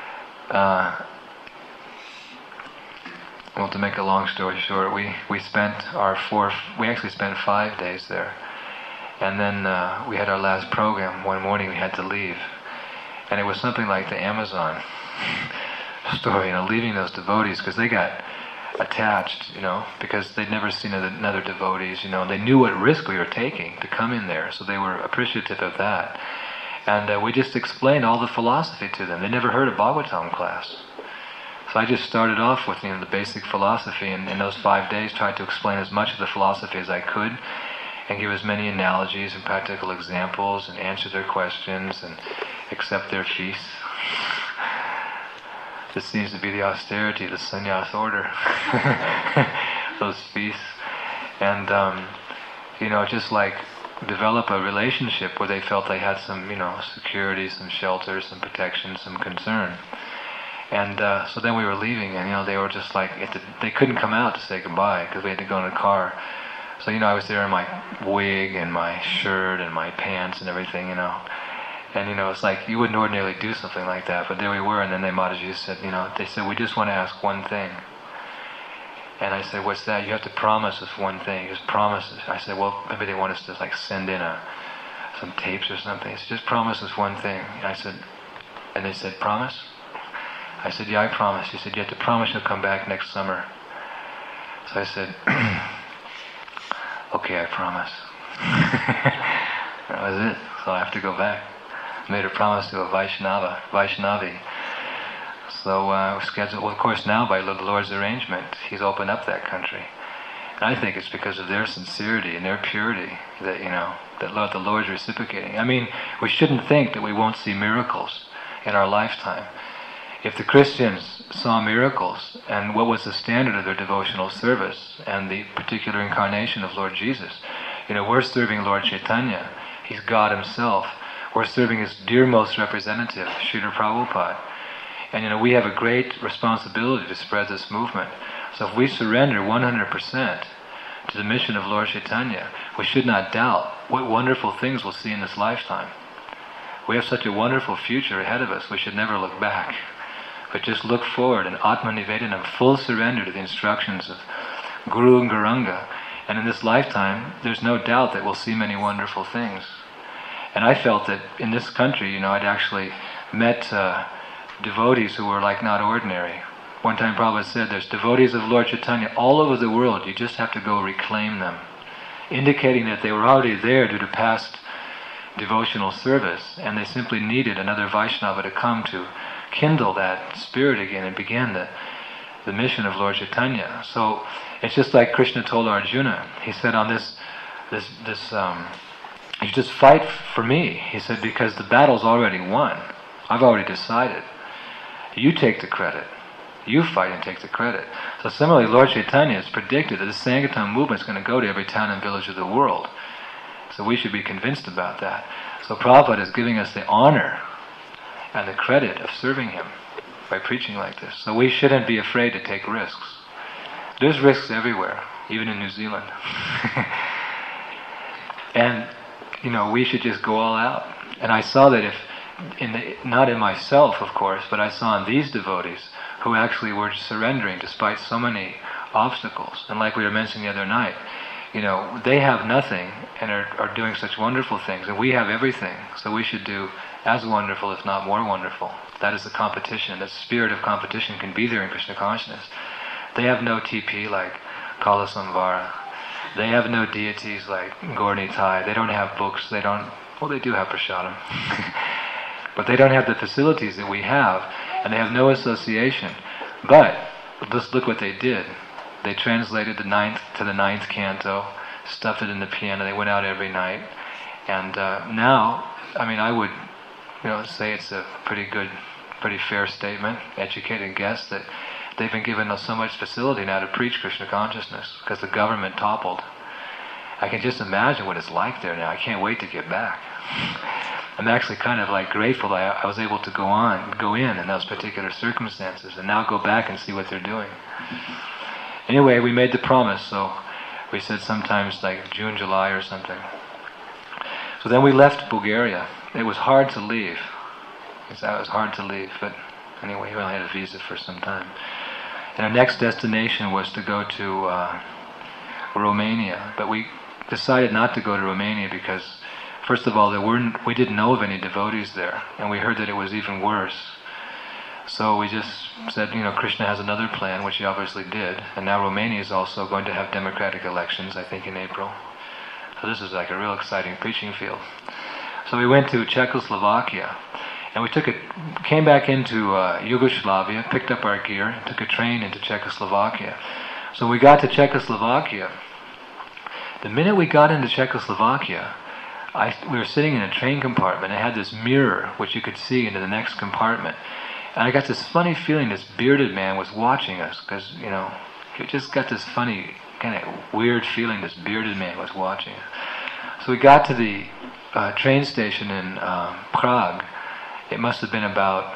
well, to make a long story short, we actually spent 5 days there. And then we had our last program. One morning we had to leave. And it was something like the Amazon story, you know, leaving those devotees, because they got attached, you know, because they'd never seen another devotees, you know, and they knew what risk we were taking to come in there, so they were appreciative of that. And we just explained all the philosophy to them. They never heard a Bhagavatam class. So I just started off with, you know, the basic philosophy, and in those 5 days tried to explain as much of the philosophy as I could, and give as many analogies and practical examples, and answer their questions, and accept their feasts. This seems to be the austerity, the sannyas order, those feasts. And, you know, just like develop a relationship where they felt they had some, you know, security, some shelter, some protection, some concern. And so then we were leaving, and, you know, they were just like, they couldn't come out to say goodbye because we had to go in the car. So, you know, I was there in my wig and my shirt and my pants and everything, you know. And, you know, it's like, you wouldn't ordinarily do something like that, but there we were, and then Mataji said, you know, they said, we just want to ask one thing. And I said, what's that? You have to promise us one thing. Just promise us. I said, well, maybe they want us to, like, send in some tapes or something. He said, just promise us one thing. And I said, and they said, promise? I said, yeah, I promise. He said, you have to promise you'll come back next summer. So I said, okay, I promise. That was it. So I have to go back. Made a promise to a Vaishnavi. So we scheduled, well, of course now by the Lord's arrangement, He's opened up that country. And I think it's because of their sincerity and their purity that, you know, that the Lord's reciprocating. I mean, we shouldn't think that we won't see miracles in our lifetime. If the Christians saw miracles, and what was the standard of their devotional service, and the particular incarnation of Lord Jesus, you know, we're serving Lord Chaitanya. He's God Himself. We're serving His dearmost representative, Srila Prabhupada. And, you know, we have a great responsibility to spread this movement. So if we surrender 100% to the mission of Lord Chaitanya, we should not doubt what wonderful things we'll see in this lifetime. We have such a wonderful future ahead of us, we should never look back. But just look forward in Atma-nivedanam, full surrender to the instructions of Guru and Gauranga. And in this lifetime, there's no doubt that we'll see many wonderful things. And I felt that in this country, you know, I'd actually met devotees who were like not ordinary. One time Prabhupada said, there's devotees of Lord Chaitanya all over the world, you just have to go reclaim them. Indicating that they were already there due to past devotional service, and they simply needed another Vaishnava to come to kindle that spirit again and begin the mission of Lord Chaitanya. So it's just like Krishna told Arjuna. He said on this you just fight for me. He said, because the battle's already won. I've already decided. You take the credit. You fight and take the credit. So similarly, Lord Chaitanya has predicted that the Sankirtan movement is going to go to every town and village of the world. So we should be convinced about that. So Prabhupada is giving us the honor and the credit of serving Him by preaching like this. So we shouldn't be afraid to take risks. There's risks everywhere, even in New Zealand. And, you know, we should just go all out. And I saw that not in myself, of course, but I saw in these devotees who actually were surrendering despite so many obstacles. And like we were mentioning the other night, they have nothing and are doing such wonderful things, and we have everything, so we should do as wonderful, if not more wonderful. That is the competition. The spirit of competition can be there in Krishna consciousness. They have no TP like Kalasamvara. They have no deities like Gaur Nitai. They don't have books. They do have prasadam. But they don't have the facilities that we have, and they have no association. But just look what they did. They translated the 9th to the 9th canto, stuffed it in the piano. They went out every night, and now, I would, say it's a pretty fair statement, educated guess, that they've been given so much facility now to preach Krishna consciousness because the government toppled. I can just imagine what it's like there now. I can't wait to get back. I'm actually kind of like grateful that I was able to go in those particular circumstances, and now go back and see what they're doing. Anyway, we made the promise, so we said sometimes like June, July or something. So then we left Bulgaria. It was hard to leave. It was hard to leave, but anyway, we only had a visa for some time. And our next destination was to go to Romania, but we decided not to go to Romania because, first of all, we didn't know of any devotees there, and we heard that it was even worse. So we just said, Krishna has another plan, which he obviously did, and now Romania is also going to have democratic elections, I think in April. So this is like a real exciting preaching field. So we went to Czechoslovakia, and we came back into Yugoslavia, picked up our gear, and took a train into Czechoslovakia. So we got to Czechoslovakia. The minute we got into Czechoslovakia, we were sitting in a train compartment. It had this mirror which you could see into the next compartment. And I got this funny feeling this bearded man was watching us, because, you just got this funny, kind of weird feeling this bearded man was watching us. So we got to the train station in Prague. It must have been about,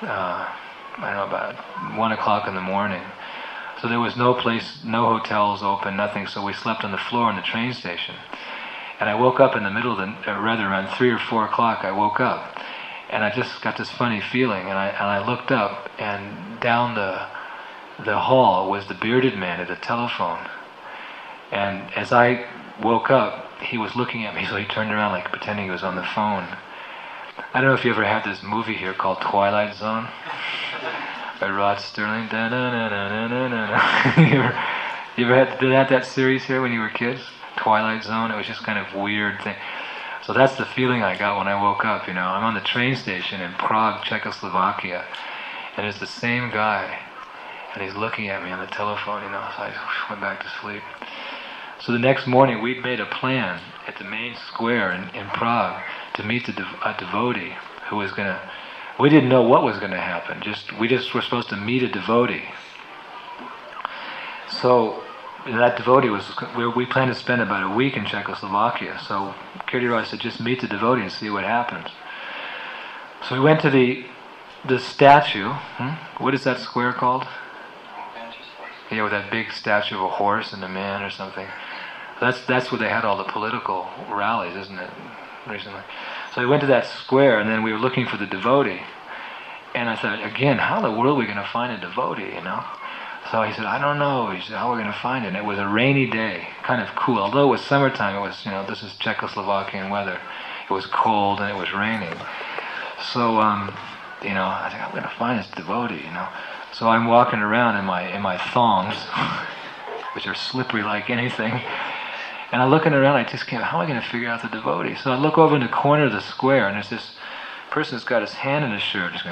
about 1 o'clock in the morning. So there was no place, no hotels open, nothing, so we slept on the floor in the train station. And I woke up in the middle of around 3 or 4 o'clock, I woke up. And I just got this funny feeling, and I looked up, and down the hall was the bearded man at the telephone. And as I woke up, he was looking at me, so he turned around like pretending he was on the phone. I don't know if you ever had this movie here called Twilight Zone by Rod Sterling. You ever had that series here when you were kids? Twilight Zone. It was just kind of weird thing. So that's the feeling I got when I woke up. I'm on the train station in Prague, Czechoslovakia, and it's the same guy, and he's looking at me on the telephone. So I went back to sleep. So the next morning, we'd made a plan at the main square in Prague to meet a devotee who was going to... We didn't know what was going to happen. We were supposed to meet a devotee. So that devotee we planned to spend about a week in Czechoslovakia. So Kirti Raj said, just meet the devotee and see what happens. So we went to the statue. What is that square called? Yeah, with that big statue of a horse and a man or something. That's where they had all the political rallies, isn't it, recently? So we went to that square, and then we were looking for the devotee. And I thought, again, how in the world are we going to find a devotee, So he said, I don't know. He said, how are we going to find it? And it was a rainy day, kind of cool. Although it was summertime, it was, this is Czechoslovakian weather. It was cold and it was raining. So, I think I'm going to find this devotee, So I'm walking around in my thongs, which are slippery like anything. And I'm looking around, how am I going to figure out the devotee? So I look over in the corner of the square, and there's this person who's got his hand in his shirt, just going,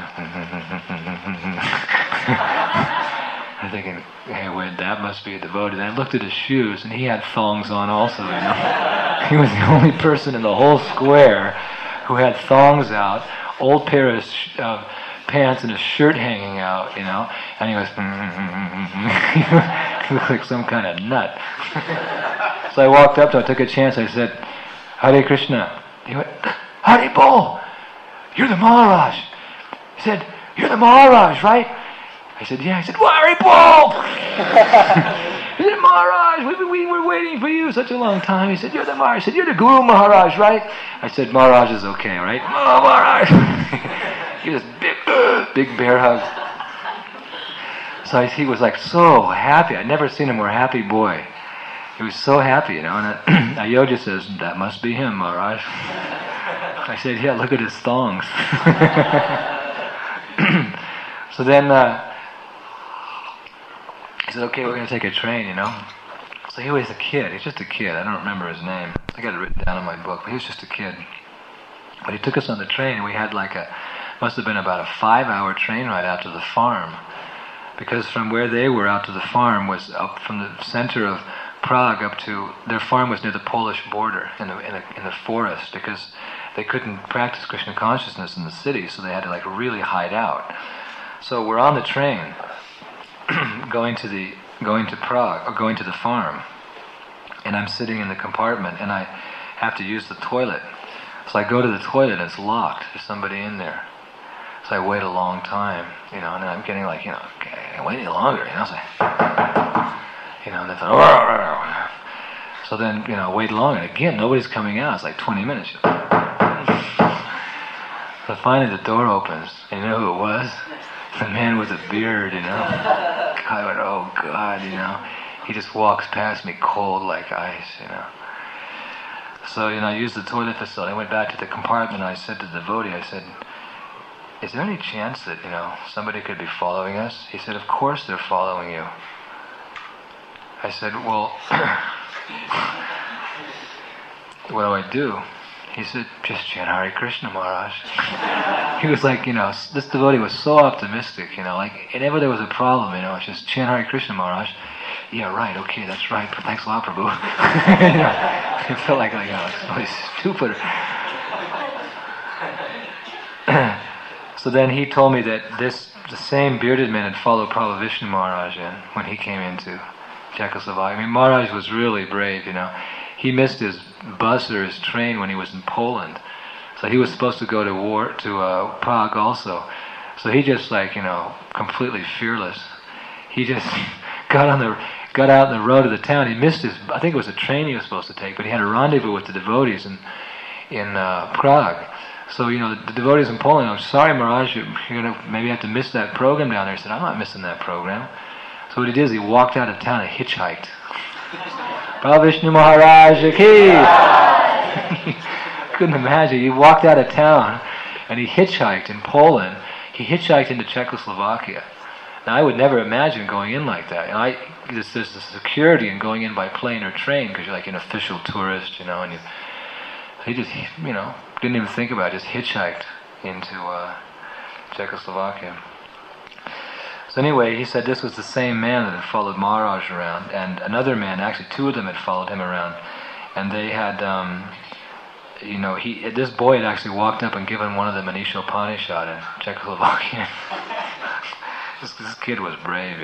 I'm thinking, hey, wait, that must be a devotee. Then I looked at his shoes, and he had thongs on also, He was the only person in the whole square who had thongs out, old pair of pants and a shirt hanging out, and he was, he looked like some kind of nut. So I walked up to him, I took a chance, I said, Hare Krishna. He went, Hare Bol, you're the Maharaj. He said, you're the Maharaj, right? I said, yeah. He said, well, Hare Bol! He said, Maharaj, we were waiting for you such a long time. He said, you're the Maharaj. He said, you're the Guru Maharaj, right? I said, Maharaj is okay, right? Oh, Maharaj! He was big bear hug. So he was like so happy. I'd never seen a more happy boy. He was so happy, And Ayodhya says, "That must be him, Maharaj." I said, "Yeah, look at his thongs." So then he said, "Okay, we're going to take a train, So he was a kid. He's just a kid. I don't remember his name. I got it written down in my book, but he was just a kid. But he took us on the train, and we had must have been about a 5-hour train ride out to the farm. Because from where they were out to the farm was up from the center of Prague up to, their farm was near the Polish border in the forest, because they couldn't practice Krishna consciousness in the city, so they had to really hide out. So we're on the train going to Prague, or going to the farm, and I'm sitting in the compartment, and I have to use the toilet. So I go to the toilet, and it's locked. There's somebody in there. So I wait a long time, and then I'm getting okay, wait any longer, So, and then so then, wait longer. And again, nobody's coming out. It's like 20 minutes. So finally the door opens, and you know who it was? The man with the beard, I went, oh God, He just walks past me cold like ice, So, I used the toilet facility. I went back to the compartment, and I said to the devotee, I said, is there any chance that, somebody could be following us? He said, of course they're following you. I said, well, what do I do? He said, just chant Hare Krishna, Maharaj. He was like, this devotee was so optimistic, whenever there was a problem, it's just chant Hare Krishna, Maharaj. Yeah, right, okay, that's right, thanks a lot, Prabhu. It felt like really stupid. So then he told me that the same bearded man had followed Prabhu Vishnu Maharaj in when he came into Czechoslovakia. I mean, Maharaj was really brave, He missed his bus or his train when he was in Poland. So he was supposed to go to Prague also. So he just completely fearless. He just got out on the road of the town. He missed I think it was a train he was supposed to take, but he had a rendezvous with the devotees in Prague. So, the devotees in Poland, I'm sorry, Maharaj, you're going to maybe have to miss that program down there. He said, I'm not missing that program. So what he did is he walked out of town and hitchhiked. Prabhu Vishnu Maharaj ki! Couldn't imagine. He walked out of town and he hitchhiked in Poland. He hitchhiked into Czechoslovakia. Now I would never imagine going in like that. There's the security in going in by plane or train because you're like an official tourist, and he just, didn't even think about it, just hitchhiked into Czechoslovakia. So anyway, he said this was the same man that had followed Maharaj around, and another man, actually 2 of them had followed him around, and they had, this boy had actually walked up and given one of them an Ishopanishad in Czechoslovakia. this kid was brave,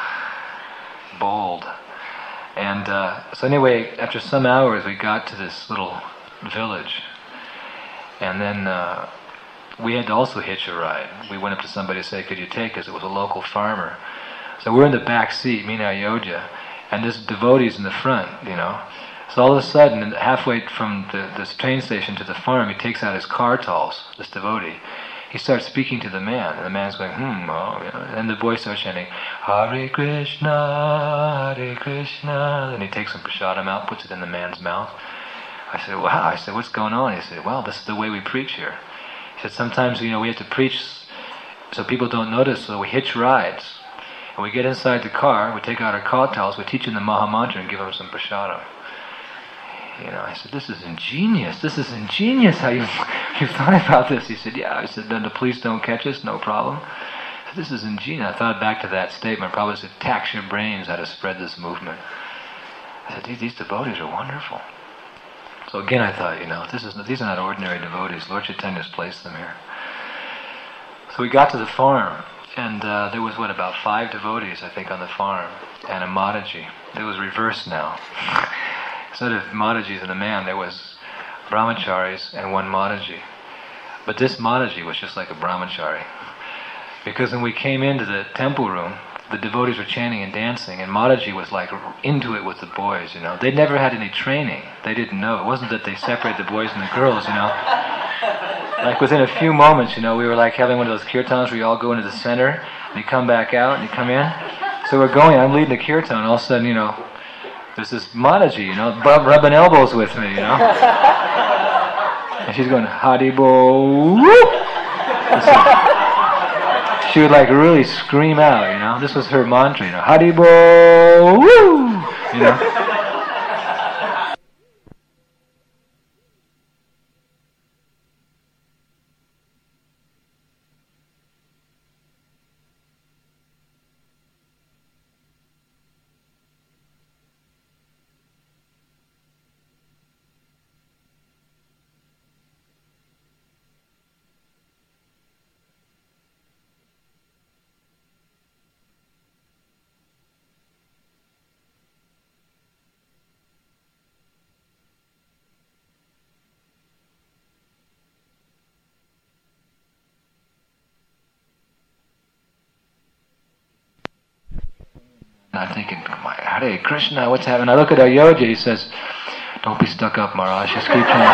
bold. And so anyway, after some hours we got to this little village, and then we had to also hitch a ride. We went up to somebody to say, could you take us? It was a local farmer. So we're in the back seat, me and Ayodhya, and this devotee's in the front, So all of a sudden, halfway from this train station to the farm, he takes out his kartals, this devotee. He starts speaking to the man, and the man's going, and the boy starts chanting, Hare Krishna, Hare Krishna, and he takes some prasadam out, puts it in the man's mouth. I said, wow. I said, what's going on? He said, well, this is the way we preach here. He said, sometimes, we have to preach so people don't notice, so we hitch rides. And we get inside the car, we take out our kartals, we teach them the Maha Mantra and give them some prasadam. I said, this is ingenious how you thought about this. He said, yeah. I said, then the police don't catch us, no problem. I said, this is ingenious. I thought back to that statement, probably said, tax your brains how to spread this movement. I said, these devotees are wonderful. So again I thought, these are not ordinary devotees. Lord Chaitanya's placed them here. So we got to the farm, and there was, about 5 devotees, I think, on the farm, and a Mataji. It was reversed now. Instead of Matajis and a man, there was brahmacharis and 1 Mataji. But this Mataji was just like a brahmachari. Because when we came into the temple room, the devotees were chanting and dancing, and Mataji was into it with the boys, They'd never had any training. They didn't know. It wasn't that they separated the boys and the girls, Like within a few moments, we were like having one of those kirtans where you all go into the center, and you come back out, and you come in. So we're going, I'm leading the kirtan, all of a sudden, there's this Mataji, rubbing elbows with me, And she's going, Haribo, she would like really scream out, This was her mantra, Haribo, woo! I'm thinking, Hare Krishna, what's happening? I look at Ayodhya, he says, don't be stuck up, Maharaj, just keep trying.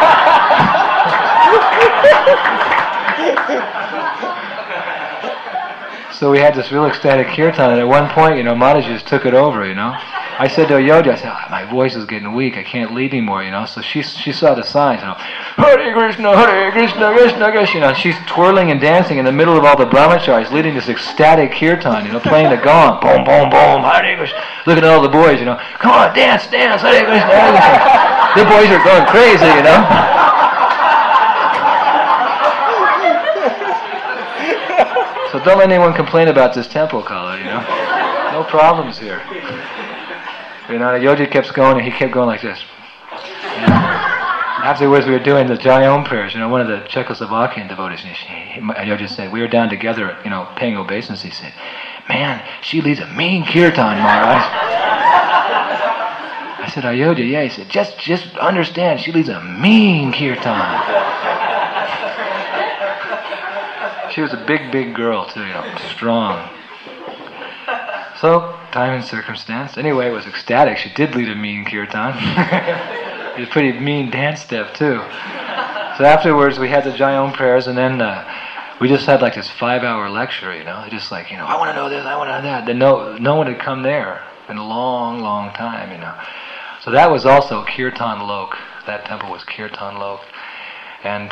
So we had this real ecstatic kirtan, and at one point, Mataji just took it over, I said to Ayodhya, my voice is getting weak, I can't lead anymore, So she saw the signs, Hare Krishna, Krishna Krishna, she's twirling and dancing in the middle of all the brahmacharis, leading this ecstatic kirtan, playing the gong, boom, boom, boom, Hare Krishna, looking at all the boys, come on, dance, Hare Krishna, Hare Krishna. The boys are going crazy, So don't let anyone complain about this temple, Kala, No problems here. Ayodhya kept going, and he kept going like this. Afterwards, we were doing the Jayom prayers. One of the Czechoslovakian devotees, Ayodhya said, we were down together, paying obeisance. He said, man, she leads a mean kirtan, Maharaj. I said, Ayodhya, yeah. He said, just understand, she leads a mean kirtan. She was a big girl, too, strong. So, time and circumstance. Anyway, it was ecstatic. She did lead a mean kirtan. It was a pretty mean dance step, too. So afterwards, we had the Jayom prayers, and then we just had like this 5-hour lecture, Just like, I want to know this, I want to know that. Then no one had come there in a long time, So that was also Kirtan Lok. That temple was Kirtan Lok. And,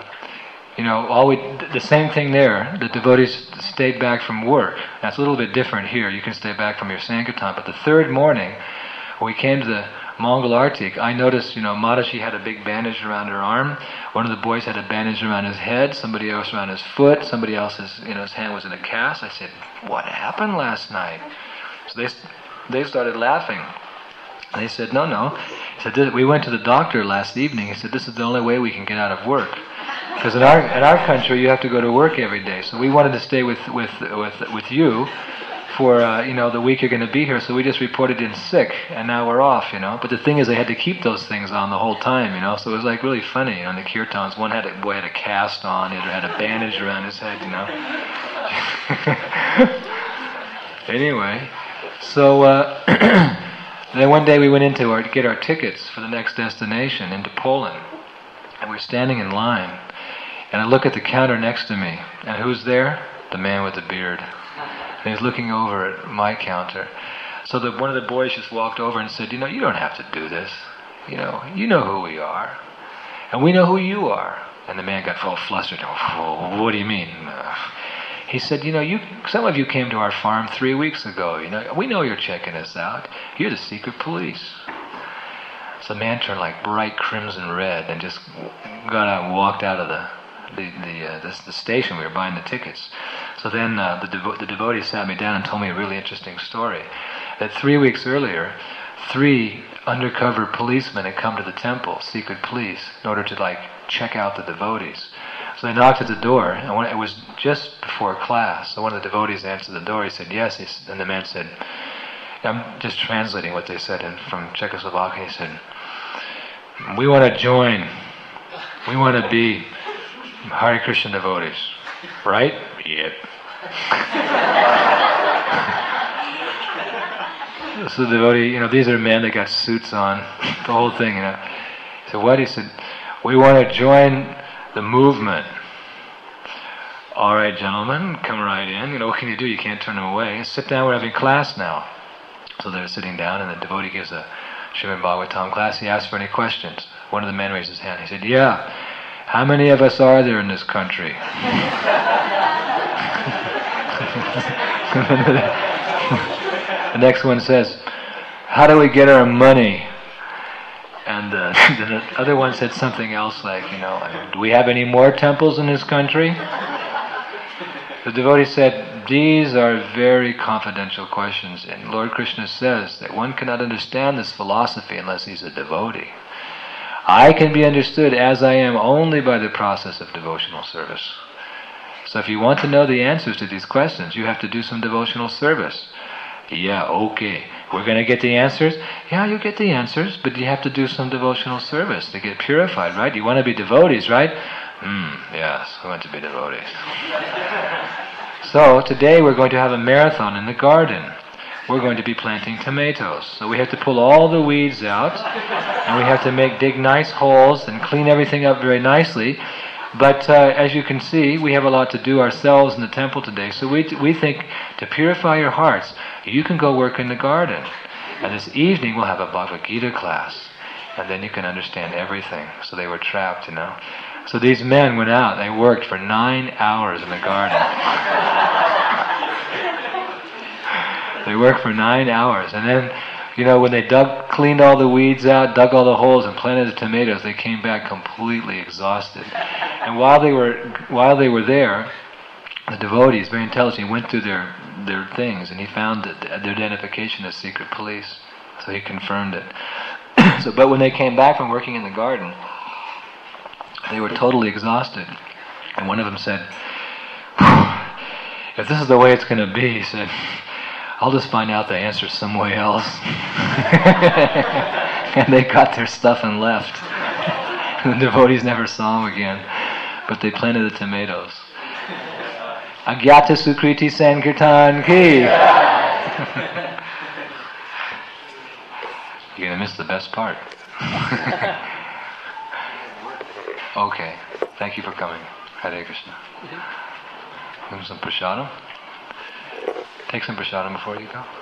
the same thing there, the devotees stayed back from work. That's a little bit different here. You can stay back from your Sankirtan. But the third morning, when we came to the Mangal Artik, I noticed, Mataji had a big bandage around her arm. One of the boys had a bandage around his head. Somebody else around his foot. Somebody else's, his hand was in a cast. I said, what happened last night? So they started laughing. And they said, no. He said, we went to the doctor last evening. He said, this is the only way we can get out of work. Because in our country, you have to go to work every day. So we wanted to stay with you for the week you're going to be here. So we just reported in sick, and now we're off. But the thing is, they had to keep those things on the whole time. So it was like really funny. The kirtans, one boy had a cast on, the other had a bandage around his head. Anyway, so then one day we went in to get our tickets for the next destination into Poland, and we're standing in line. And I look at the counter next to me, and who's there? The man with the beard. And he's looking over at my counter. So one of the boys just walked over and said, you don't have to do this. You know who we are. And we know who you are. And the man got all flustered. Oh, what do you mean? He said, some of you came to our farm 3 weeks ago. We know you're checking us out. You're the secret police. So the man turned like bright crimson red and just got out and walked out of the station. We were buying the tickets. So then the devotee sat me down and told me a really interesting story. That 3 weeks earlier, 3 undercover policemen had come to the temple, secret police, in order to check out the devotees. So they knocked at the door, and it was just before class. So one of the devotees answered the door. He said, yes. And the man said, I'm just translating what they said from Czechoslovakia. He said, we want to join. We want to be Hare Krishna devotees. Right? Yep. So the devotee, these are men that got suits on, the whole thing, He said, what? He said, we want to join the movement. All right, gentlemen, come right in. What can you do? You can't turn them away. Sit down, we're having class now. So they're sitting down, and the devotee gives a Srimad Bhagavatam class. He asks for any questions. One of the men raised his hand. He said, yeah, how many of us are there in this country? The next one says, how do we get our money? And the other one said something else like, do we have any more temples in this country? The devotee said, these are very confidential questions, and Lord Krishna says that one cannot understand this philosophy unless he's a devotee. I can be understood as I am only by the process of devotional service. So if you want to know the answers to these questions, you have to do some devotional service. Yeah, okay. We're going to get the answers? Yeah, you get the answers, but you have to do some devotional service to get purified, right? You want to be devotees, right? Yes, we want to be devotees. So today we're going to have a marathon in the garden. We're going to be planting tomatoes. So we have to pull all the weeds out, and we have to dig nice holes and clean everything up very nicely. But as you can see, we have a lot to do ourselves in the temple today. So we think to purify your hearts, you can go work in the garden. And this evening we'll have a Bhagavad Gita class. And then you can understand everything. So they were trapped, So these men went out, they worked for 9 hours in the garden. They worked for 9 hours. And then, when they cleaned all the weeds out, dug all the holes and planted the tomatoes, they came back completely exhausted. And while they were there, the devotees, very intelligent, went through their things, and he found that their identification as secret police. So he confirmed it. But when they came back from working in the garden, they were totally exhausted. And one of them said, if this is the way it's going to be, he said, I'll just find out the answer some way else. And they got their stuff and left. The devotees never saw them again, but they planted the tomatoes. Agyata Sukriti Sankirtan Ki! You're going to miss the best part. Okay, thank you for coming. Hare Krishna. Give some prasadam. Take some prasadam before you go.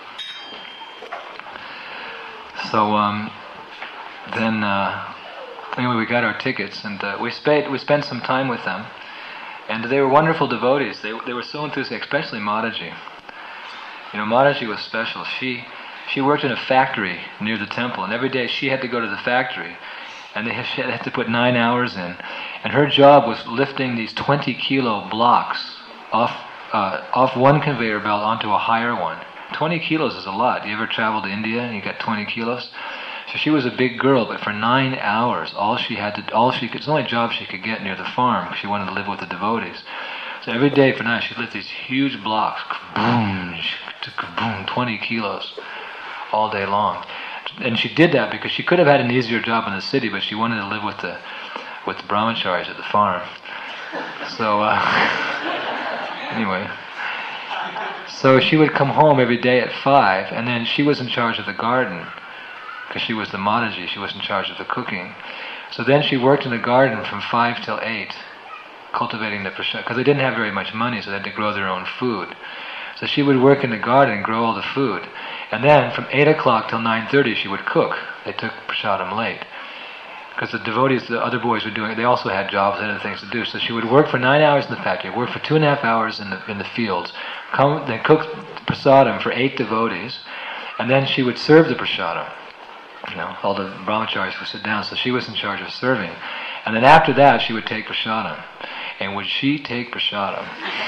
So anyway, we got our tickets, and we spent some time with them, and they were wonderful devotees. They were so enthusiastic, especially Mataji. Mataji was special. She worked in a factory near the temple, and every day she had to go to the factory, and she had to put 9 hours in, and her job was lifting these 20-kilo blocks off one conveyor belt onto a higher one. 20 kilos is a lot. You ever travel to India and you got 20 kilos? So she was a big girl, but for 9 hours, it's the only job she could get near the farm. She wanted to live with the devotees. So every day for 9 hours, she'd lift these huge blocks, boom, 20 kilos, all day long. And she did that because she could have had an easier job in the city, but she wanted to live with the brahmacharis at the farm. So anyway, so she would come home every day at 5, and then she was in charge of the garden because she was the Mataji. She was in charge of the cooking. So then she worked in the garden from 5 till 8, cultivating the prasad, because they didn't have very much money, so they had to grow their own food. So she would work in the garden and grow all the food. And then from 8 o'clock till 9:30 she would cook. They took prasadam late. Because the devotees, the other boys were doing it, they also had jobs and other things to do. So she would work for 9 hours in the factory, work for 2.5 hours in the fields, then cook prasadam for 8 devotees, and then she would serve the prasadam. All the brahmacharis would sit down, so she was in charge of serving. And then after that she would take prasadam. And would she take prasadam?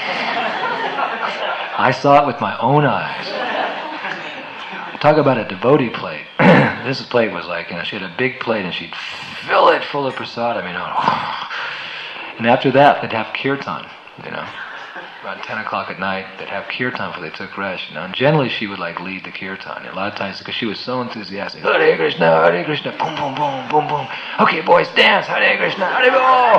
I saw it with my own eyes. Talk about a devotee plate. This plate was like, she had a big plate and she'd fill it full of prasadam, And after that, they'd have kirtan, Around 10 o'clock at night, they'd have kirtan before they took rest, And generally she would lead the kirtan. A lot of times, because she was so enthusiastic, Hare Krishna, boom, boom, boom, boom, boom. Okay, boys, dance, Hare Krishna, Hare Bo.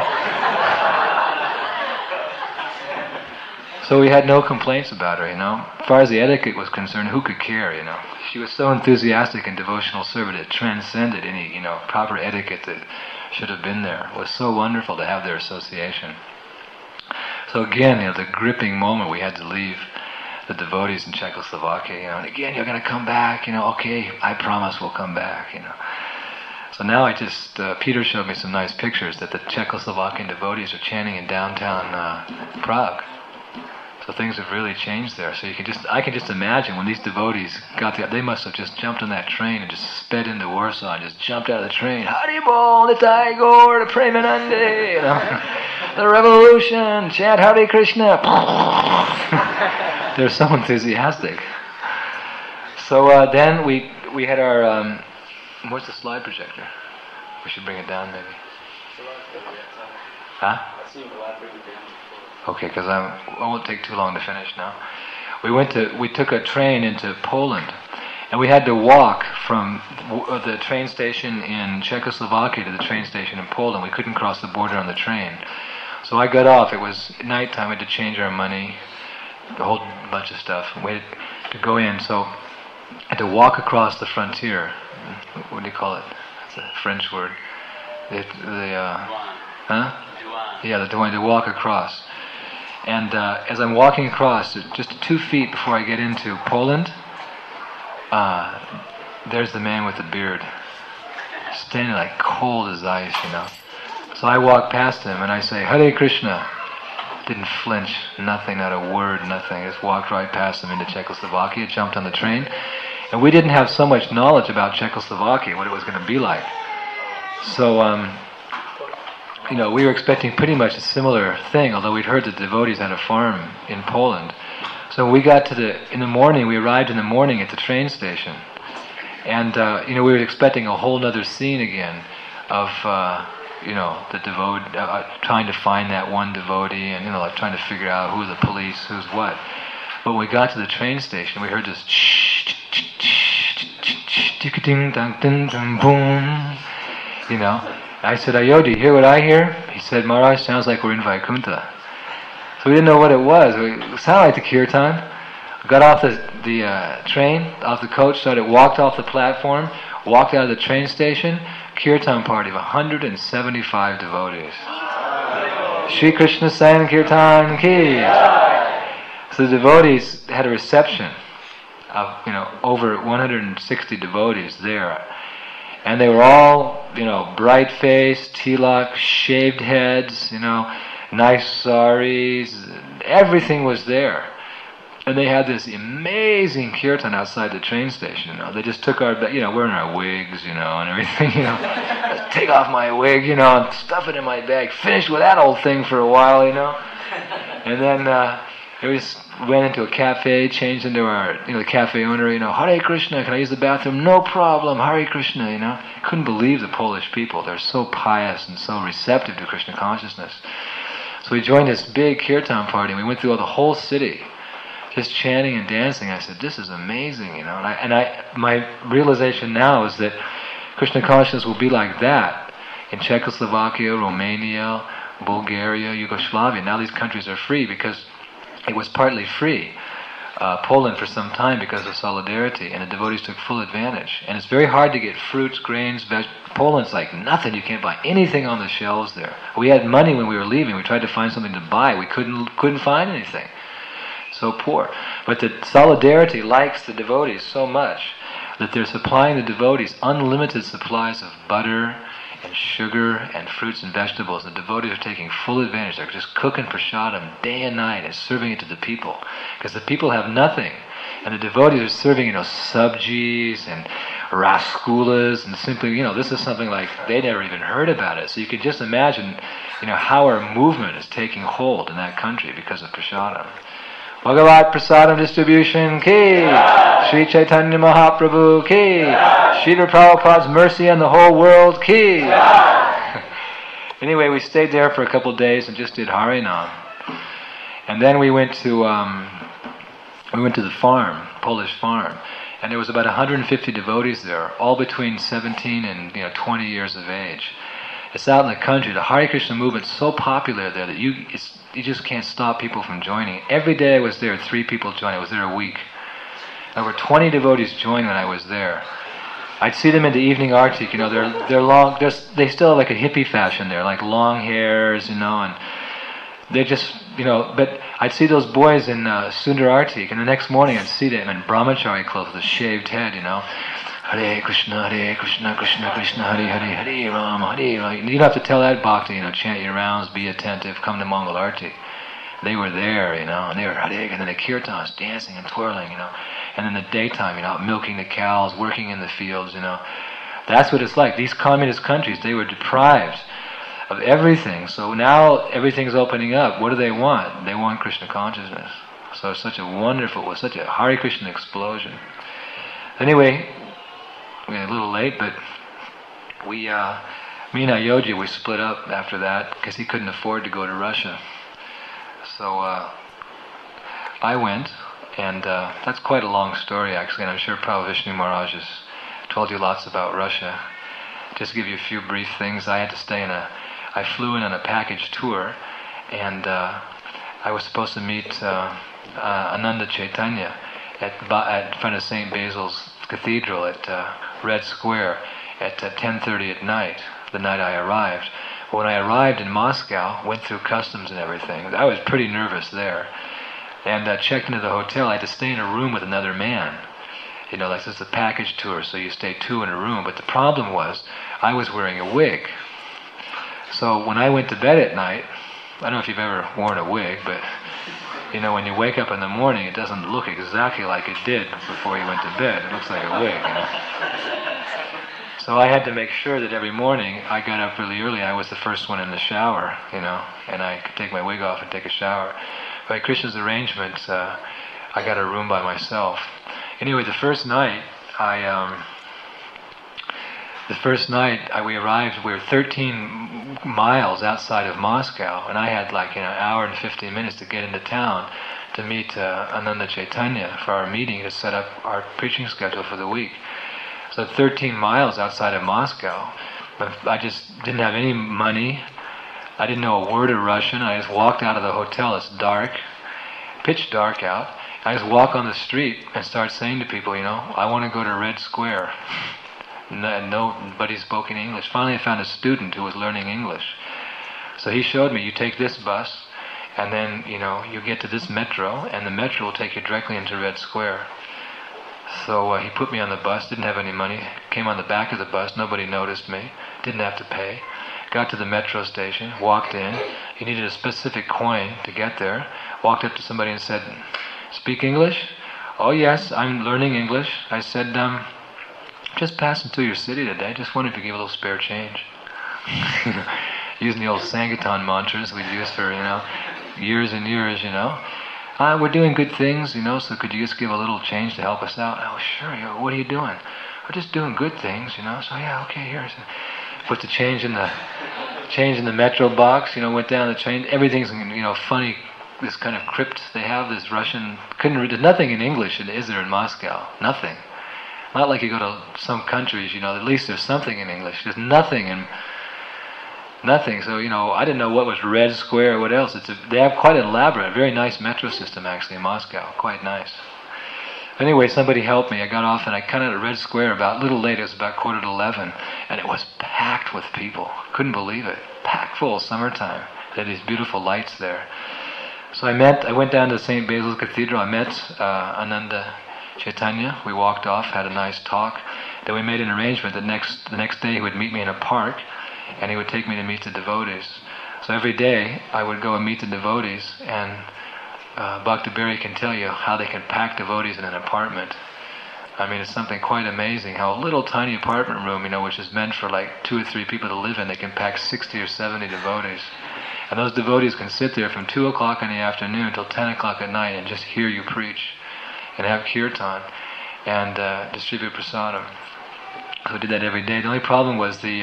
So we had no complaints about her, As far as the etiquette was concerned, who could care, She was so enthusiastic in devotional service, it transcended any, proper etiquette that should have been there. It was so wonderful to have their association. So again, the gripping moment, we had to leave the devotees in Czechoslovakia, and again, you're going to come back, okay, I promise we'll come back, So now Peter showed me some nice pictures that the Czechoslovakian devotees are chanting in downtown Prague. So things have really changed there. So I can just imagine when these devotees they must have just jumped on that train and just sped into Warsaw and just jumped out of the train. Haribol, the Tagore, the Premanande, the revolution, chant Hare Krishna. They're so enthusiastic. So then we had our, where's the slide projector? We should bring it down maybe. Huh? Okay, because I won't take too long to finish now. We took a train into Poland, and we had to walk from the train station in Czechoslovakia to the train station in Poland. We couldn't cross the border on the train. So I got off. It was nighttime. We had to change our money, a whole bunch of stuff. We had to go in. So I had to walk across the frontier. What do you call it? It's a French word. Yeah, the douane, to walk across. And as I'm walking across, just 2 feet before I get into Poland, there's the man with the beard, standing like cold as ice, So I walk past him and I say, Hare Krishna. Didn't flinch, nothing, not a word, nothing. I just walked right past him into Czechoslovakia, jumped on the train. And we didn't have so much knowledge about Czechoslovakia, what it was going to be like. So, we were expecting pretty much a similar thing, although we'd heard that devotees had a farm in Poland. So we got we arrived in the morning at the train station. And, we were expecting a whole other scene again of, the devotee, trying to find that one devotee and, like trying to figure out who's the police, who's what. But when we got to the train station, we heard this boom, I said, Ayo, do you hear what I hear? He said, Maharaj, sounds like we're in Vaikuntha. So we didn't know what it was. It sounded like the kirtan. Got off the train, off the coach, walked off the platform, walked out of the train station, kirtan party of 175 devotees. Shri Krishna Sankirtan ki. So the devotees had a reception of, over 160 devotees there. And they were all, bright-faced, tilak, shaved heads, nice saris. Everything was there. And they had this amazing kirtan outside the train station, They just took our, wearing our wigs, and everything, Take off my wig, and stuff it in my bag. Finished with that old thing for a while, And then we just went into a cafe, changed into our, the cafe owner, Hare Krishna, can I use the bathroom? No problem, Hare Krishna, Couldn't believe the Polish people. They're so pious and so receptive to Krishna consciousness. So we joined this big kirtan party, and we went through the whole city, just chanting and dancing. I said, this is amazing, my realization now is that Krishna consciousness will be like that in Czechoslovakia, Romania, Bulgaria, Yugoslavia. Now these countries are free because it was partly free. Poland for some time because of solidarity, and the devotees took full advantage. And it's very hard to get fruits, grains, Poland's like nothing. You can't buy anything on the shelves there. We had money when we were leaving. We tried to find something to buy. We couldn't find anything. So poor. But the solidarity likes the devotees so much that they're supplying the devotees unlimited supplies of butter and sugar and fruits and vegetables. The devotees are taking full advantage. They're just cooking prasadam day and night and serving it to the people. Because the people have nothing. And the devotees are serving, sabjis and rasgulas and simply, this is something like they never even heard about it. So you can just imagine, how our movement is taking hold in that country because of prasadam. Bhagavat Prasadam Distribution ki, Sri Chaitanya Mahaprabhu ki, Srila Prabhupada's mercy on the whole world ki. Anyway, we stayed there for a couple of days and just did Harinam. And then we went to the farm, Polish farm, and there was about 150 devotees there, all between 17 and 20 years of age. It's out in the country. The Hare Krishna movement's so popular there that you just can't stop people from joining. Every day I was there, 3 people joined. I was there a week. There were 20 devotees joined when I was there. I'd see them in the evening arctic. They're long. They still have like a hippie fashion. They're like long hairs, and they just, But I'd see those boys in Sundar Artik, and the next morning I'd see them in brahmachari clothes with a shaved head, Hare Krishna, Krishna Krishna, Hare Hare, Hare Rama, Hare Rama. You don't have to tell that bhakti, chant your rounds, be attentive, come to Mongol Artik. They were there, and they were Hare, and then the kirtans, dancing and twirling, And in the daytime, out milking the cows, working in the fields, That's what it's like. These communist countries, they were deprived of everything. So now everything's opening up. What do they want? They want Krishna consciousness. So it's such a Hare Krishna explosion. Anyway, we were a little late, but me and Ayoji, we split up after that because he couldn't afford to go to Russia. So I went, and that's quite a long story actually, and I'm sure Prabhupada Vishnu Maharaj has told you lots about Russia. Just to give you a few brief things, I flew in on a package tour, and I was supposed to meet Ananda Chaitanya at front of St. Basil's Cathedral at Red Square at 10:30 at night, the night I arrived. When I arrived in Moscow, went through customs and everything, I was pretty nervous there. And checked into the hotel. I had to stay in a room with another man. Like this is a package tour, so you stay two in a room. But the problem was, I was wearing a wig. So when I went to bed at night, I don't know if you've ever worn a wig, but when you wake up in the morning, it doesn't look exactly like it did before you went to bed. It looks like a wig, So I had to make sure that every morning I got up really early. I was the first one in the shower, and I could take my wig off and take a shower. By Krishna's arrangement, I got a room by myself. Anyway, the first night we arrived. We were 13 miles outside of Moscow, and I had like an hour and 15 minutes to get into town to meet Ananda Chaitanya for our meeting to set up our preaching schedule for the week. So 13 miles outside of Moscow, I just didn't have any money. I didn't know a word of Russian. I just walked out of the hotel. It's dark, pitch dark out. I just walk on the street and start saying to people, I want to go to Red Square. Nobody spoke in English. Finally, I found a student who was learning English. So he showed me, you take this bus, and then, you get to this metro, and the metro will take you directly into Red Square. So he put me on the bus, didn't have any money, came on the back of the bus, nobody noticed me, didn't have to pay. Got to the metro station, walked in. He needed a specific coin to get there. Walked up to somebody and said, "Speak English?" "Oh yes, I'm learning English." I said, "Just passing through your city today. Just wondering if you give a little spare change." Using the old Sankirtan mantras we've used for years and years. We're doing good things, so could you just give a little change to help us out? "Oh sure. What are you doing?" "We're just doing good things, So yeah, okay, here. Put the change in the metro box, went down the train. Everything's, funny, this kind of crypt they have, this Russian, couldn't read, there's nothing in English, is there in Moscow? Nothing. Not like you go to some countries, at least there's something in English. There's nothing. So, I didn't know what was Red Square or what else. They have quite an elaborate, very nice metro system actually in Moscow, quite nice. Anyway, somebody helped me. I got off and I cut out at Red Square about a little late. It was about 11:15, and it was packed with people. Couldn't believe it. Packed full, summertime. They had these beautiful lights there. So I went down to St. Basil's Cathedral. I met Ananda Chaitanya. We walked off, had a nice talk. Then we made an arrangement that the next day he would meet me in a park, and he would take me to meet the devotees. So every day I would go and meet the devotees, and Bhakta Berry can tell you how they can pack devotees in an apartment. I mean, it's something quite amazing how a little tiny apartment room, which is meant for like 2 or 3 people to live in, they can pack 60 or 70 devotees. And those devotees can sit there from 2 o'clock in the afternoon till 10 o'clock at night and just hear you preach and have kirtan and distribute prasadam. So we did that every day. The only problem was the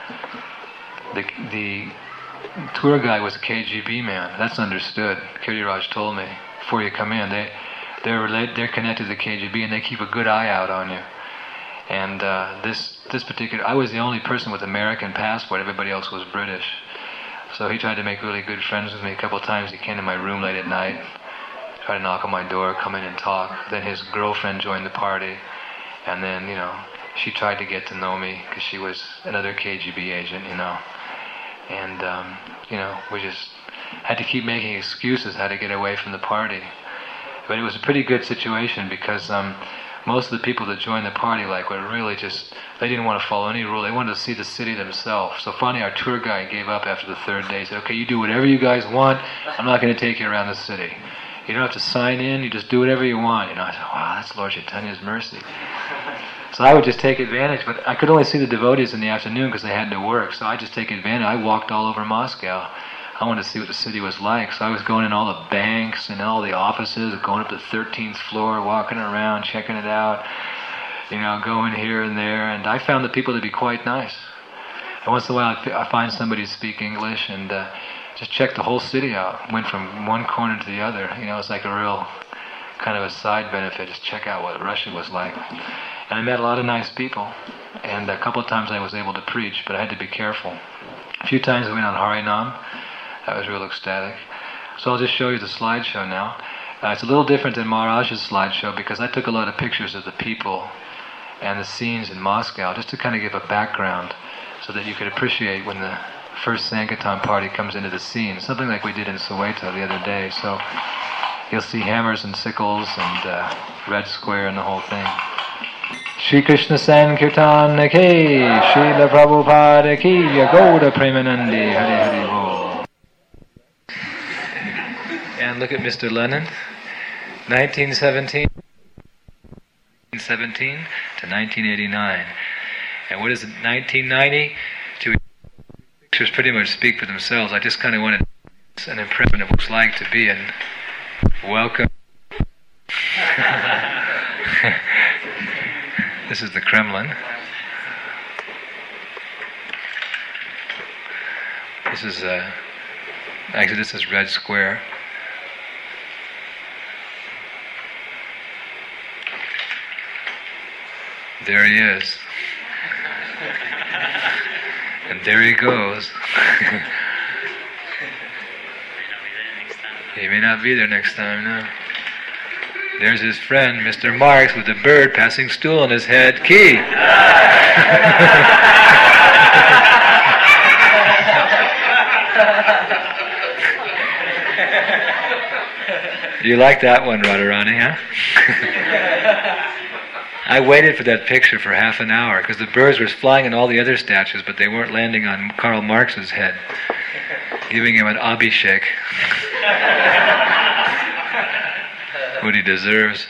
tour guide was a KGB man. That's understood. Kiriraj told me before you come in. They're connected to the KGB and they keep a good eye out on you. And this particular, I was the only person with American passport. Everybody else was British. So he tried to make really good friends with me. A couple of times he came to my room late at night, tried to knock on my door, come in and talk. Then his girlfriend joined the party, and then she tried to get to know me because she was another KGB agent, and we just had to keep making excuses how to get away from the party. But it was a pretty good situation because most of the people that joined the party were really just, they didn't want to follow any rule. They wanted to see the city themselves. So finally our tour guide gave up after the third day. He said, okay, you do whatever you guys want. I'm not going to take you around the city. You don't have to sign in. You just do whatever you want. I said, wow, that's Lord Chaitanya's mercy. So I would just take advantage, but I could only see the devotees in the afternoon because they had to work. So I just take advantage. I walked all over Moscow. I wanted to see what the city was like. So I was going in all the banks and all the offices, going up to the 13th floor, walking around, checking it out, going here and there. And I found the people to be quite nice. And once in a while I find somebody to speak English and just check the whole city out. Went from one corner to the other. It's like a real kind of a side benefit. Just check out what Russia was like. And I met a lot of nice people. And a couple of times I was able to preach, but I had to be careful. A few times I went on Harinam. That was real ecstatic. So I'll just show you the slideshow now. It's a little different than Maharaj's slideshow because I took a lot of pictures of the people and the scenes in Moscow just to kind of give a background so that you could appreciate when the first Sankirtan party comes into the scene, something like we did in Soweto the other day. So you'll see hammers and sickles and red square and the whole thing. Shri Krishna Sankirtan ki, Srila Prabhupada ki, Yagoda Premanandi, Hare Hare Bol. And look at Mr. Lenin, 1917 to 1989. And what is it, 1990 to pictures pretty much speak for themselves. I just kind of wanted an impression of what it's like to be in welcome. This is the Kremlin. This is actually this is Red Square. There he is. And there he goes. He may not be there next time, no. There's his friend, Mr. Marx, with the bird passing stool on his head. Key! You like that one, Radharani, huh? I waited for that picture for half an hour because the birds were flying in all the other statues, but they weren't landing on Karl Marx's head, giving him an abhishek. What he deserves.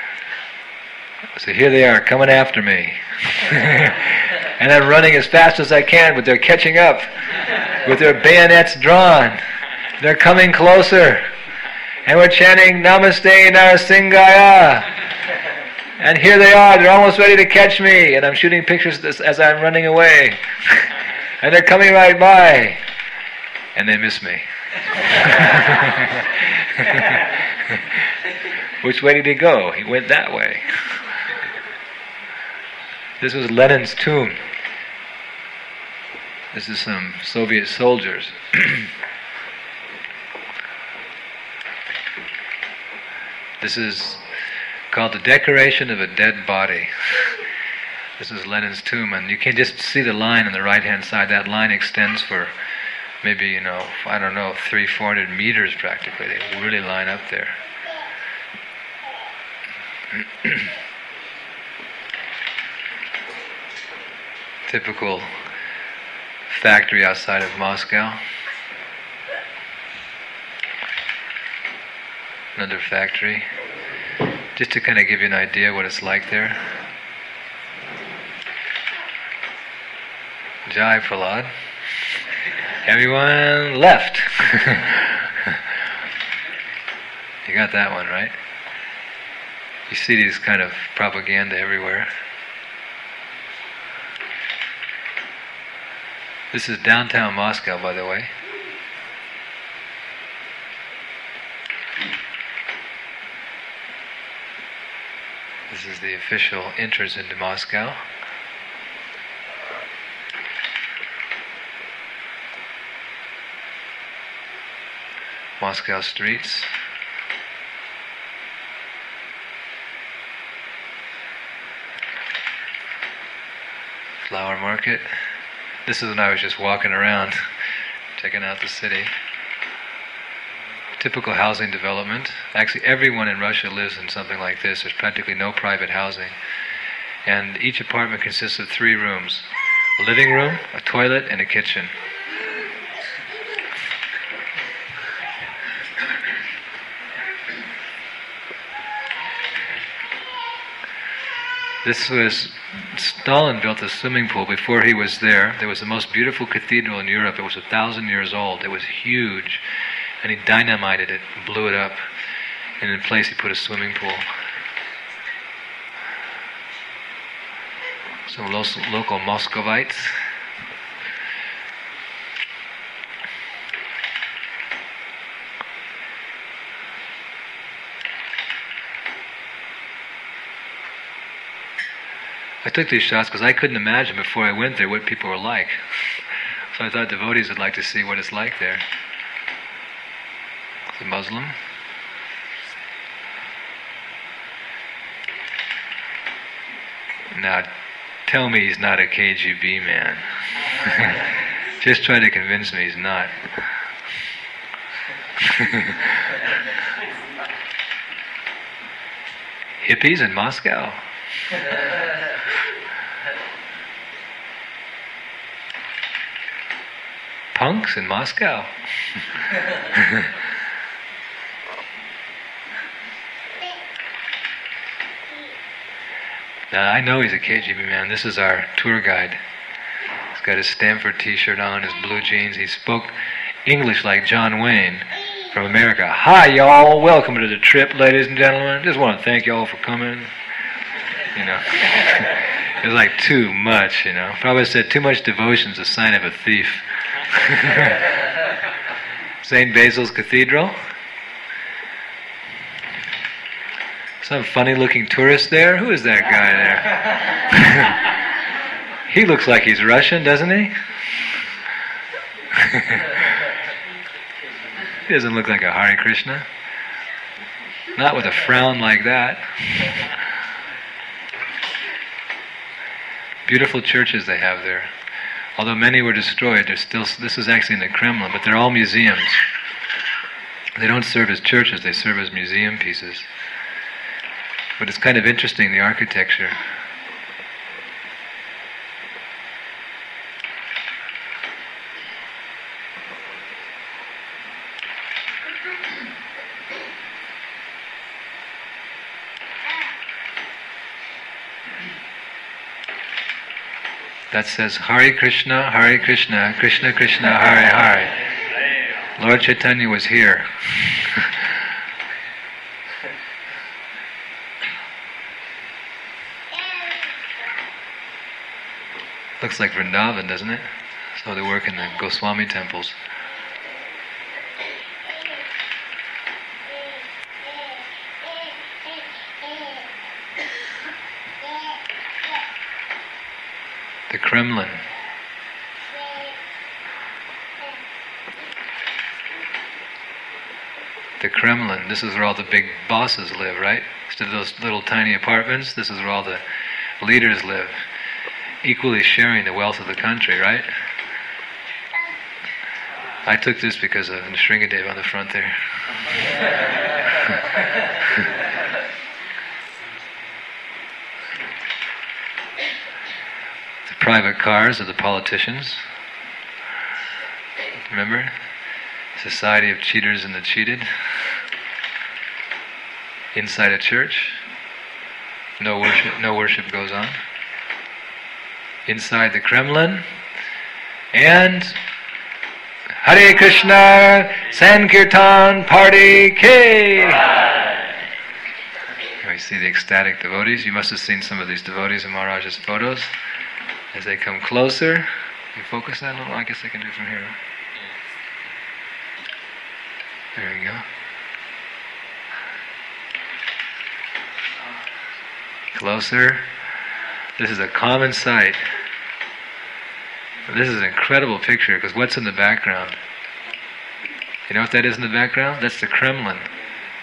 So here they are, coming after me. And I'm running as fast as I can, but they're catching up with their bayonets drawn. They're coming closer. And we're chanting Namaste Narasingaya. And here they are, they're almost ready to catch me. And I'm shooting pictures as I'm running away. And they're coming right by. And they miss me. Which way did he go? He went that way. This was Lenin's tomb. This is some Soviet soldiers. This is called the decoration of a dead body. This is Lenin's tomb, and you can just see the line on the right-hand side. That line extends for maybe, 300-400 meters practically. They really line up there. Typical factory outside of Moscow. Another factory. Just to kind of give you an idea what it's like there. Jai Prahlad. Everyone left. You got that one, right? You see these kind of propaganda everywhere. This is downtown Moscow, by the way. This is the official entrance into Moscow. Moscow streets. Flower market. This is when I was just walking around, checking out the city. Typical housing development. Actually, everyone in Russia lives in something like this. There's practically no private housing. And each apartment consists of 3 rooms. A living room, a toilet, and a kitchen. This was, Stalin built a swimming pool before he was there. There was the most beautiful cathedral in Europe. It was 1,000 years old. It was huge. And he dynamited it, blew it up. And in place he put a swimming pool. Some local Muscovites. I took these shots because I couldn't imagine before I went there what people were like. So I thought devotees would like to see what it's like there. The Muslim. Now, tell me he's not a KGB man. Just try to convince me he's not. Hippies in Moscow. Punks in Moscow. Now I know he's a KGB man. This is our tour guide. He's got his Stanford t-shirt on, his blue jeans. He spoke English like John Wayne from America. Hi y'all, welcome to the trip, ladies and gentlemen. Just want to thank y'all for coming. You know, it was like too much, you know. Probably said too much devotion is a sign of a thief. St. Basil's Cathedral. Some funny-looking tourist there. Who is that guy there? He looks like he's Russian, doesn't he? He doesn't look like a Hare Krishna. Not with a frown like that. Beautiful churches they have there. Although many were destroyed, there's still. This is actually in the Kremlin, but they're all museums. They don't serve as churches; they serve as museum pieces. But it's kind of interesting, the architecture. That says Hare Krishna, Krishna Krishna, Hare Hare. Lord Chaitanya was here. Looks like Vrindavan, doesn't it? So they work in the Goswami temples. The Kremlin. The Kremlin, this is where all the big bosses live, right? Instead of those little tiny apartments, this is where all the leaders live. Equally sharing the wealth of the country, right? I took this because of Nrsingadev on the front there. The private cars of the politicians. Remember? Society of cheaters and the cheated. Inside a church, no worship goes on. Inside the Kremlin, and Hare Krishna Sankirtan Party K. We see the ecstatic devotees. You must have seen some of these devotees in Maharaj's photos. As they come closer, you focus that a little. I guess I can do it from here. There we go. Closer. This is a common sight. This is an incredible picture because what's in the background? You know what that is in the background? That's the Kremlin.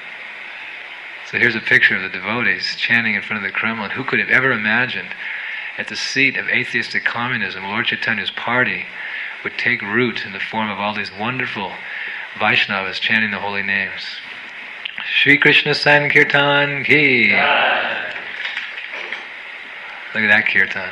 So here's a picture of the devotees chanting in front of the Kremlin. Who could have ever imagined at the seat of atheistic communism, Lord Chaitanya's party would take root in the form of all these wonderful Vaishnavas chanting the holy names. Shri Krishna Sankirtan ki. Look at that kirtan.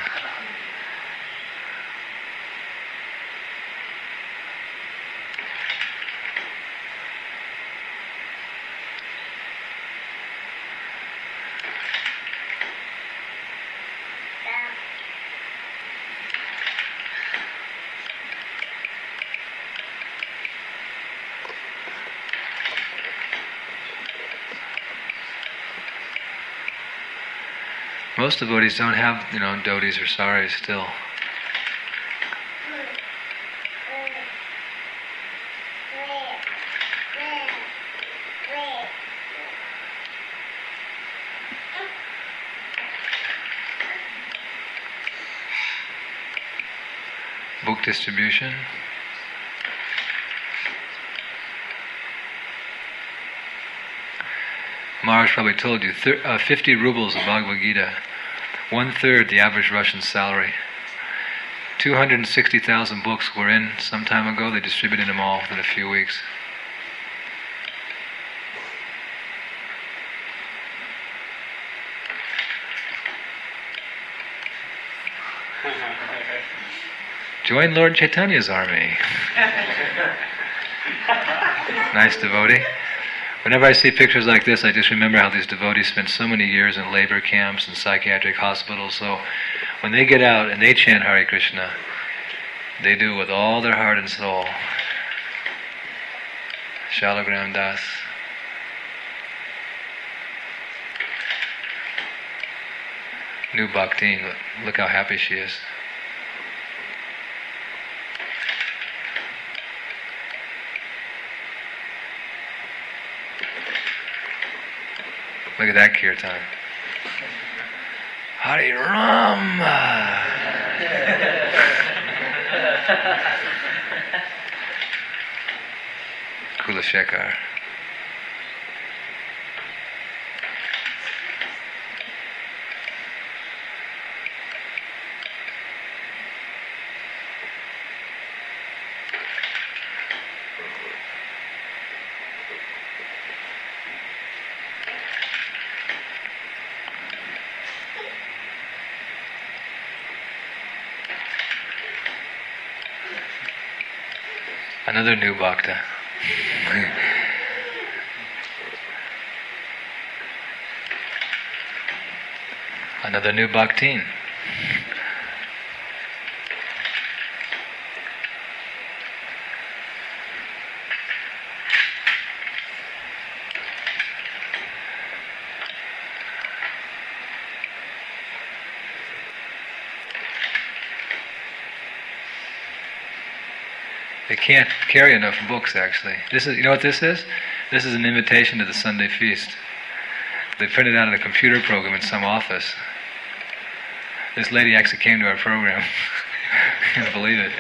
Most devotees don't have, dhotis or saris still. Book distribution. Maharaj probably told you, 50 rubles of Bhagavad Gita, 1/3 the average Russian salary. 260,000 books were in some time ago. They distributed them all within a few weeks. Join Lord Chaitanya's army. Nice devotee. Whenever I see pictures like this, I just remember how these devotees spent so many years in labor camps and psychiatric hospitals. So when they get out and they chant Hare Krishna, they do it with all their heart and soul. Shalagram Das. New Bhakti, look how happy she is. Look at that kirtan. Hare Rama. Kulashekar. Another new bhakta. Another new bhaktin. They can't carry enough books, actually. This is, you know what this is? This is an invitation to the Sunday feast. They printed out in a computer program in some office. This lady actually came to our program. I can't believe it.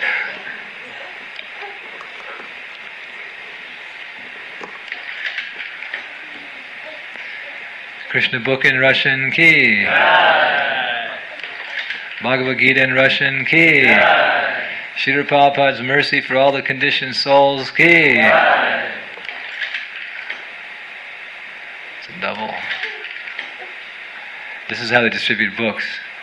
Krishna book in Russian, ki. Bhagavad Gita in Russian, ki. Srila Prabhupada's mercy for all the conditioned souls, ki. It's a double. This is how they distribute books.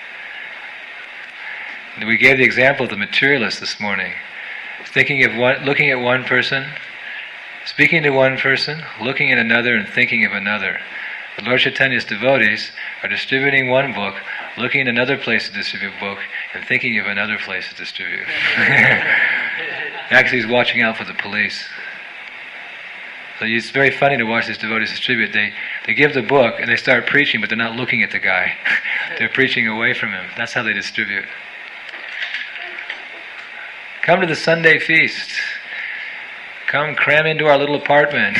We gave the example of the materialist this morning. Looking at one person, speaking to one person, looking at another and thinking of another. The Lord Chaitanya's devotees are distributing one book, looking at another place to distribute a book, and thinking of another place to distribute. Actually, he's watching out for the police. So it's very funny to watch these devotees distribute. They give the book and they start preaching, but they're not looking at the guy. They're preaching away from him. That's how they distribute. Come to the Sunday feast. Come cram into our little apartment.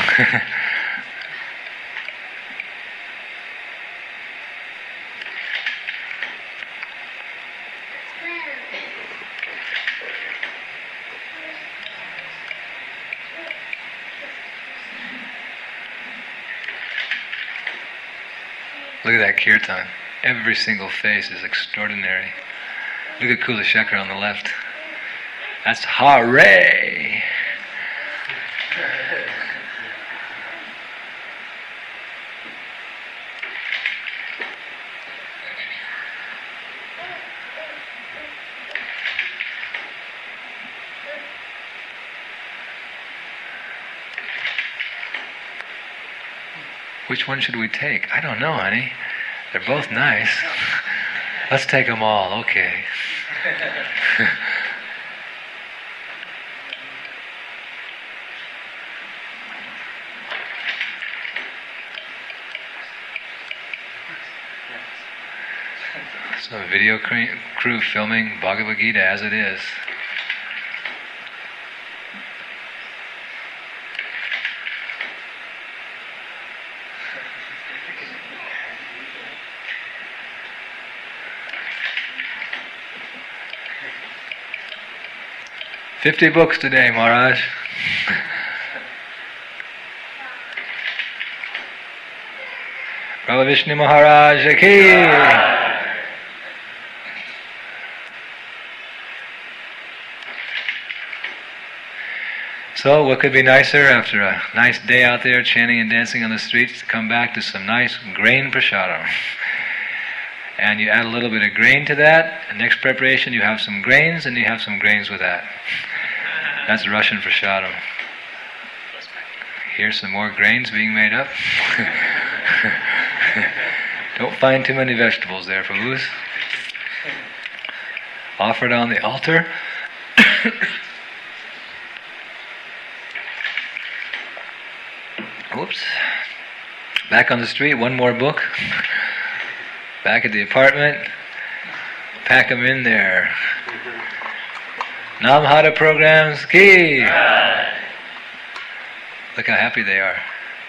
Look at that kirtan. Every single face is extraordinary. Look at Kula Shekhar on the left. That's Hare. Which one should we take? I don't know, honey. They're both nice. Let's take them all, okay. Some video crew filming Bhagavad Gita as it is. $50 books today, Maharaj. Prabhu Vishnu Maharaj ki. So, what could be nicer after a nice day out there chanting and dancing on the streets to come back to some nice grain prasadam? And you add a little bit of grain to that, and next preparation you have some grains, and you have some grains with that. That's Russian prasadam. Here's some more grains being made up. Don't find too many vegetables there, Prabhus. Offered on the altar. Whoops. Back on the street, one more book. Back at the apartment. Pack them in there. Namhara programs ki. Look how happy they are.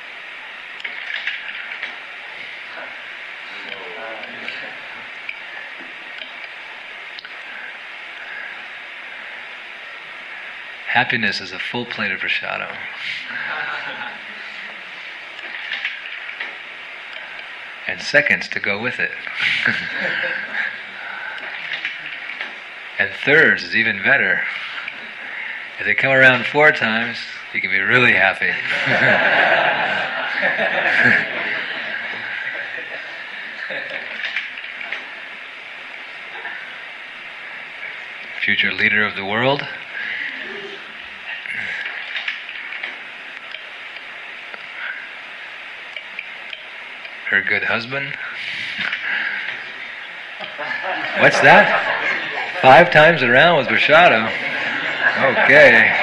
Happiness is a full plate of prasadam. And seconds to go with it. And thirds is even better. If they come around 4 times, you can be really happy. Future leader of the world. Her good husband. What's that? 5 times around with prasadam. Okay.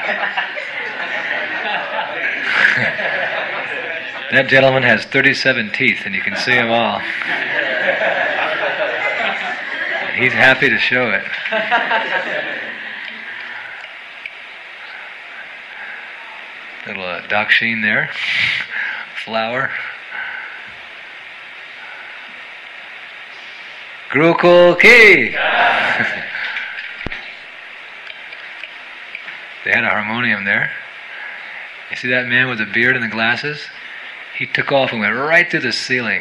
That gentleman has 37 teeth, and you can see them all. And he's happy to show it. Little dakshine there. Flower. Gurukul ki! They had a harmonium there. You see that man with the beard and the glasses? He took off and went right through the ceiling.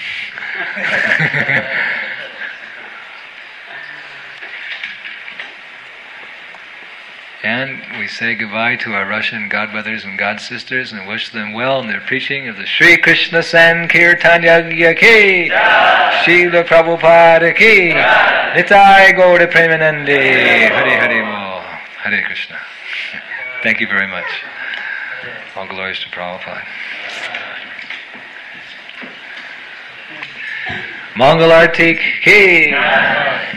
And we say goodbye to our Russian godbrothers and godsisters and wish them well in their preaching of the Sri Krishna Sankirtan Yagya ki, Srila Prabhupada ki, Nitai Gaura Premanandi, Hare Hare Mo, Hare Krishna. Thank you very much. All glories to Prabhupada. Mangalartik ki.